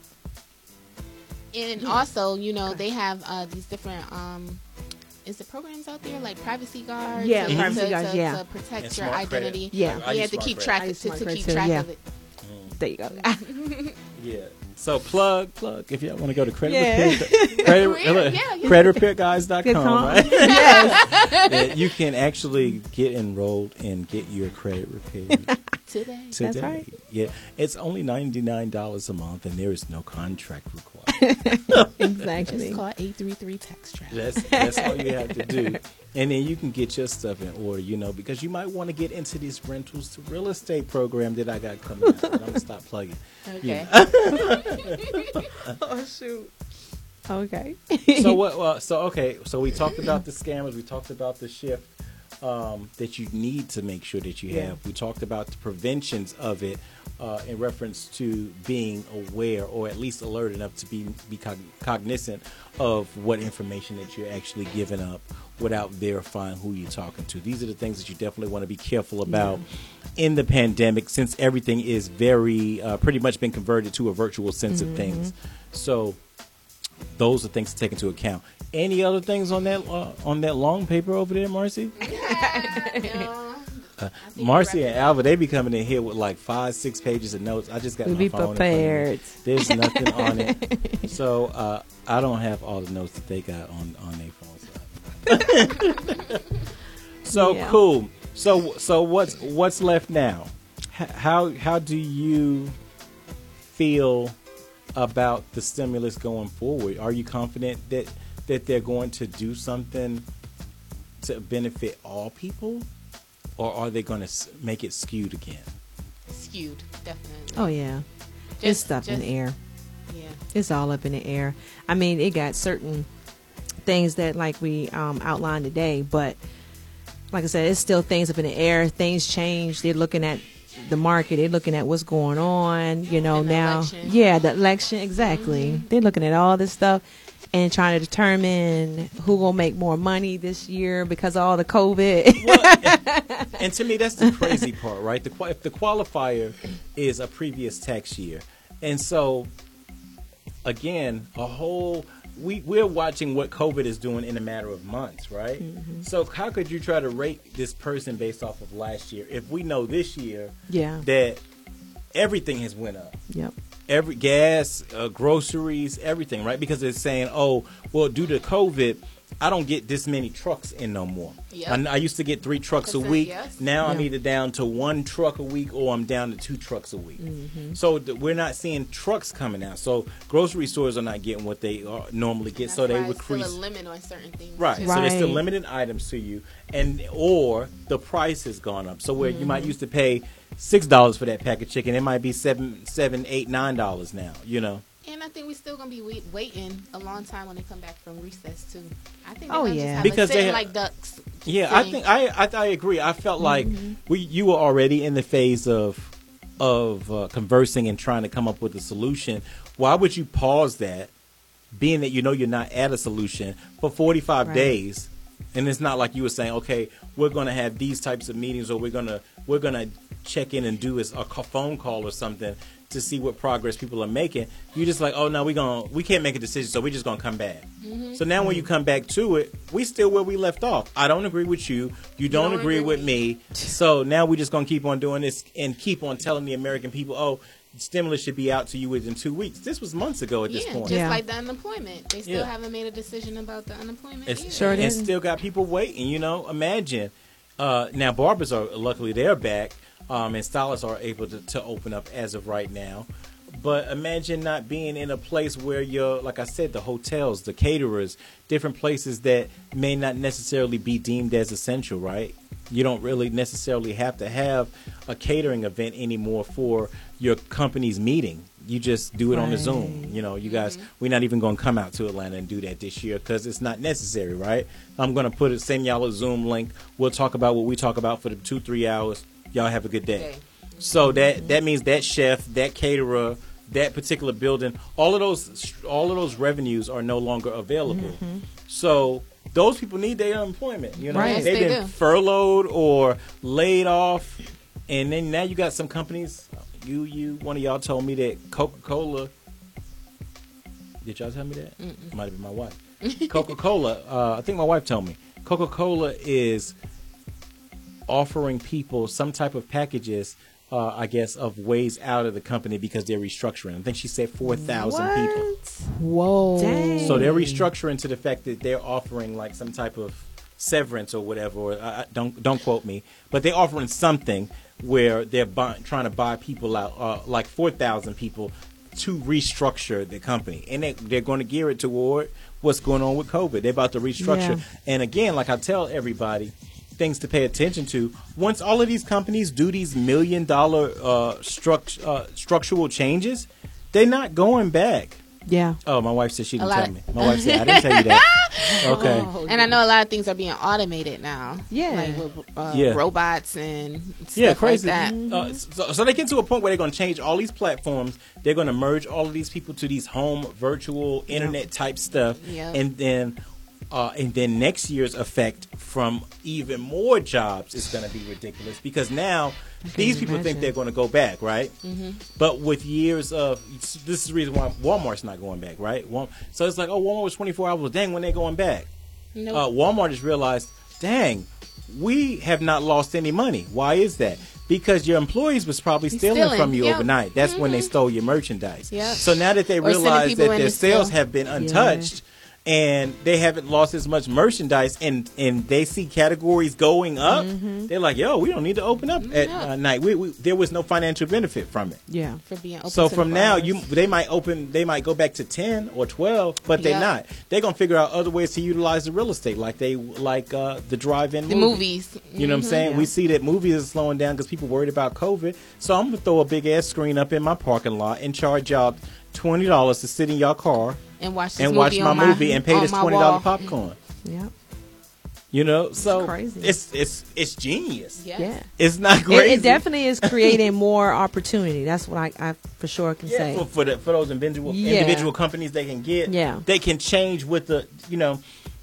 And also, you know, they have uh, these different, um, is it programs out there like Privacy Guard? Yeah, to, Privacy to, Guard, to, yeah. to protect And your Smart Credit. identity. Yeah. I you use have to Smart keep Credit. track I of use to, to Smart Credit keep too, track yeah. of it. There you go. Yeah. So plug, plug. If y'all want to go to credit Yeah. repair, credit, Yeah, yeah, yeah. credit repair guys dot com, com. right? Yes. Yeah, you can actually get enrolled and get your credit repaired. Today. Today. That's right. Yeah, it's only ninety-nine dollars a month, and there is no contract required. Exactly. It's called eight three three Text Trap. That's that's all you have to do, and then you can get your stuff in order. You know, because you might want to get into these rentals to real estate program that I got coming out. But I'm gonna stop plugging. Okay. Oh shoot. Okay. So what? Well, so okay. So we talked about the scammers. We talked about the shift um, that you need to make sure that you have. Yeah. We talked about the preventions of it uh, in reference to being aware, or at least alert enough to be be cog- cognizant of what information that you're actually giving up without verifying who you're talking to. These are the things that you definitely want to be careful about Yeah. in the pandemic, since everything is very uh, pretty much been converted to a virtual sense Mhm. of things. So those are things to take into account. Any other things on that uh, on that long paper over there, Marcy? Uh, Marcy and Alva, they be coming in here with like five, six pages of notes. I just got We my be phone in front of prepared. me. There's nothing on it. So uh, I don't have all the notes that they got on, on their phones. So Yeah. cool. So so what's what's left now? H- How how do you feel about the stimulus going forward? Are you confident that that they're going to do something to benefit all people, or are they going to make it skewed again? Skewed, definitely. Oh yeah. it's Just- stuff in the just- air. Yeah. It's all up in the air. I mean, it got certain things that like we um, outlined today, but like I said, it's still things up in the air. Things change. They're looking at the market. They're looking at what's going on. You know And the now. election. Yeah, the election exactly. Mm-hmm. They're looking at all this stuff and trying to determine who gonna make more money this year because of all the COVID. And to me, that's the crazy part, right? The qua- if the qualifier is a previous tax year, and so again, a whole we we're watching what COVID is doing in a matter of months, right? Mm-hmm. So how could you try to rate this person based off of last year if we know this year Yeah. that everything has went up? Yep. Every gas, uh, groceries, everything, right? Because it's saying, oh, well, due to COVID, I don't get this many trucks in no more. Yep. I, I used to get three trucks a Percent, week. yes. Now I'm Yeah. either down to one truck a week or I'm down to two trucks a week. Mm-hmm. So th- we're not seeing trucks coming out. So grocery stores are not getting what they uh, normally get. That's so they why it's increase. still a limit on certain things. Right. too. So there's still Right. limited items to you, and or the price has gone up. So where you might Mm-hmm. used to pay six dollars for that pack of chicken, it might be seven, seven, eight, nine dollars now. You know. And I think we're still gonna be wait, waiting a long time when they come back from recess too. I think Oh, they're gonna yeah. just have Because us sitting they- like ducks. Yeah, I sitting. think I I, I agree. I felt like we you were already in the phase of of uh, conversing and trying to come up with a solution. Why would you pause that, being that you know you're not at a solution for forty-five Right. days? And it's not like you were saying, okay, we're going to have these types of meetings, or we're gonna we're gonna check in and do is a ca- phone call or something to see what progress people are making. You're just like, oh no, we gonna we can't make a decision, so we're just gonna come back. Mm-hmm. So now when you come back to it, we still where we left off. I don't agree with you. You don't, don't agree, agree with with me. So now we're just gonna keep on doing this and keep on telling the American people, oh, stimulus should be out to you within two weeks. This was months ago at Yeah, this point. just Yeah. like the unemployment. They still Yeah. haven't made a decision about the unemployment. It's, either. Sure and didn't. still got people waiting. You know, imagine. Uh, now barbers are luckily they're back, um, and stylists are able to, to open up as of right now. But imagine not being in a place where you're, like I said, the hotels, the caterers, different places that may not necessarily be deemed as essential, right? You don't really necessarily have to have a catering event anymore for your company's meeting. You just do it on the Right. Zoom. You know, you guys, we're not even going to come out to Atlanta and do that this year because it's not necessary, right? I'm going to put it, send y'all a Zoom link. We'll talk about what we talk about for the two, three hours. Y'all have a good day. Okay. So that that means that chef, that caterer, that particular building, all of those all of those revenues are no longer available. So those people need their unemployment. You know, Right. Yes, they've they been do. furloughed or laid off, and then now you got some companies. You you one of y'all told me that Coca-Cola. Did y'all tell me that? Mm-mm. Might have been my wife. Coca-Cola. Uh, I think my wife told me Coca-Cola is offering people some type of packages. Uh, I guess of ways out of the company because they're restructuring. I think she said four thousand people. Whoa. Dang. So they're restructuring to the fact that they're offering like some type of severance or whatever. Or, uh, don't don't quote me, but they're offering something where they're buy, trying to buy people out, uh, like four thousand people, to restructure the company, and they, they're going to gear it toward what's going on with COVID. They're about to restructure, Yeah. and again, like I tell everybody, things to pay attention to. Once all of these companies do these million dollar uh, struct, uh, structural changes, they're not going back. Yeah. Oh, my wife said she A didn't lot tell of- me. My wife said I didn't tell you that. Okay. And I know a lot of things are being automated now. Yeah. Like with uh, Yeah. robots and stuff Yeah, crazy. like that. Uh, so, so they get to a point where they're going to change all these platforms. They're going to merge all of these people to these home virtual internet type stuff, Yeah. and then, uh, and then next year's effect from even more jobs is going to be ridiculous because now these people think imagine. they're going to go back, right? Mhm. But with years of this is the reason why Walmart's not going back, right? Wal- So it's like, oh, Walmart was twenty-four hours. Dang, when they going back? Nope. Uh, Walmart has realized, dang, we have not lost any money. Why is that? Because your employees was probably stealing, Stealing, from you yep. overnight. That's when they stole your merchandise. Yep. So now that they Or sending realize people that in their to sales steal. have been untouched and they haven't lost as much merchandise, and, and they see categories going up, they're like, yo, we don't need to open up at uh, night. We, we, there was no financial benefit from it. Yeah. For being open So to from the now, hours. you they might open, they might go back to ten or twelve, but they're Yeah. not. They're gonna figure out other ways to utilize the real estate, like they like uh, the drive-in The movie. movies. You know what I'm Mhm. saying? Yeah. We see that movies are slowing down because people worried about COVID. So I'm gonna throw a big ass screen up in my parking lot and charge y'all twenty dollars to sit in your car And watch this and movie watch my on my- movie and pay on this my twenty dollar wall. popcorn. Yep. You know, so crazy. it's it's it's genius. Yeah. It's not It, crazy. it definitely is creating more opportunity. That's what I, I for sure can Yeah, say. for, for, the, for those individual Yeah. individual companies they can get. Yeah. They can change with the, you know.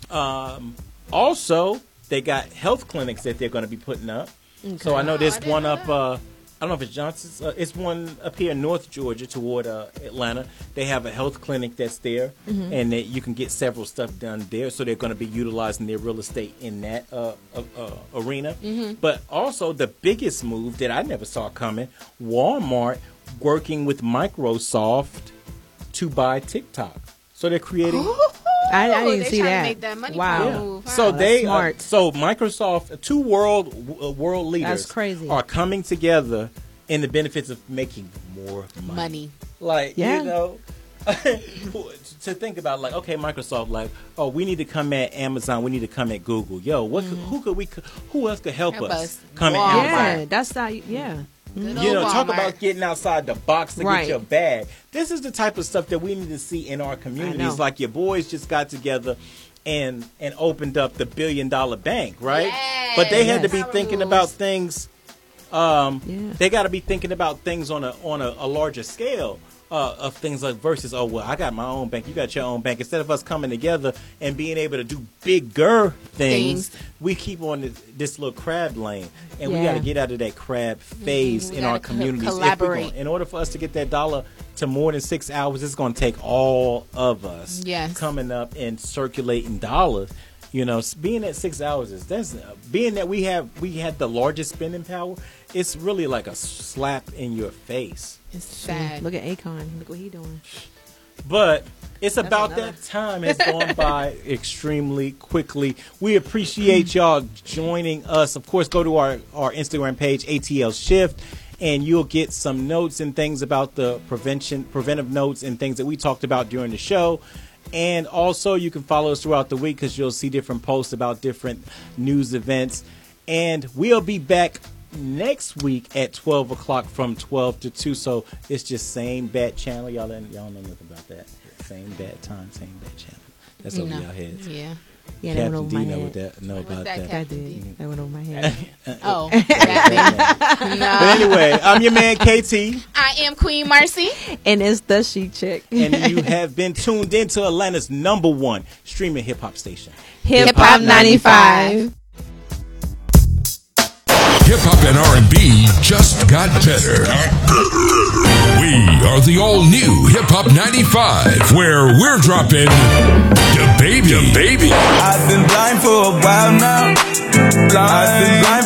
Um, also, they got health clinics that they're going to be putting up. So I know there's one up, uh, I don't know if it's Johnson's. Uh, it's one up here in North Georgia toward uh, Atlanta. They have a health clinic that's there, Mhm. and that you can get several stuff done there. So they're going to be utilizing their real estate in that uh, uh, uh, arena. Mhm. But also the biggest move that I never saw coming: Walmart working with Microsoft to buy TikTok. So they're creating. I, I Oh, didn't they see trying to that. make that money wow. for a move, huh? So Oh, that's they smart. uh, so Microsoft, two world uh, world leaders, That's crazy. are coming together in the benefits of making more money. Money. Like Yeah. you know, to think about, like, okay, Microsoft, like, oh, we need to come at Amazon, we need to come at Google. Yo, what could, who could we? Who else could help, Help us, us. come Walmart. at Amazon? Yeah, that's not. Yeah. Good You know, old talk Walmart. about getting outside the box to Right. get your bag. This is the type of stuff that we need to see in our communities. know. Like your boys just got together and and opened up the billion dollar bank, right? But they had to be Yes. thinking about things. Um, Yeah. They got to be thinking about things on a on a, a larger scale. Uh, of things like versus, oh well, I got my own bank, you got your own bank. Instead of us coming together and being able to do bigger things, Things. we keep on this, this little crab lane, and we Yeah. got to get out of that crab phase We in gotta our co- communities. If we're collaborate. gonna- in order for us to get that dollar to more than six hours, it's going to take all of us Yes. coming up and circulating dollars. You know, s- being at six hours is that's uh, being that we have we had the largest spending power. It's really like a slap in your face. It's sad. Look at Akon. Look what he doing. But it's That's about another- that time has gone by extremely quickly. We appreciate y'all joining us. Of course, go to our, our Instagram page, A T L Shift, and you'll get some notes and things about the prevention, preventive notes and things that we talked about during the show. And also, you can follow us throughout the week because you'll see different posts about different news events. And we'll be back next week at twelve o'clock from twelve to two. So it's just same bad channel. Y'all don't, y'all know nothing about that. Same bad time, same bad channel. That's over No. y'all heads. Yeah. Yeah, that went Captain over D my know head. what that know What's about that, that. I Captain did. D? That went over my head. Oh, that thing. But anyway, I'm your man K T, I am Queen Marcy. And it's the Chic Chick. and you have been tuned into Atlanta's number one streaming hip hop station. Hip Hop ninety-five. Hip hop and R and B just got better. We are the all new Hip Hop ninety-five, where we're dropping the baby. baby. I've been blind for a while now. Blind. I've been blind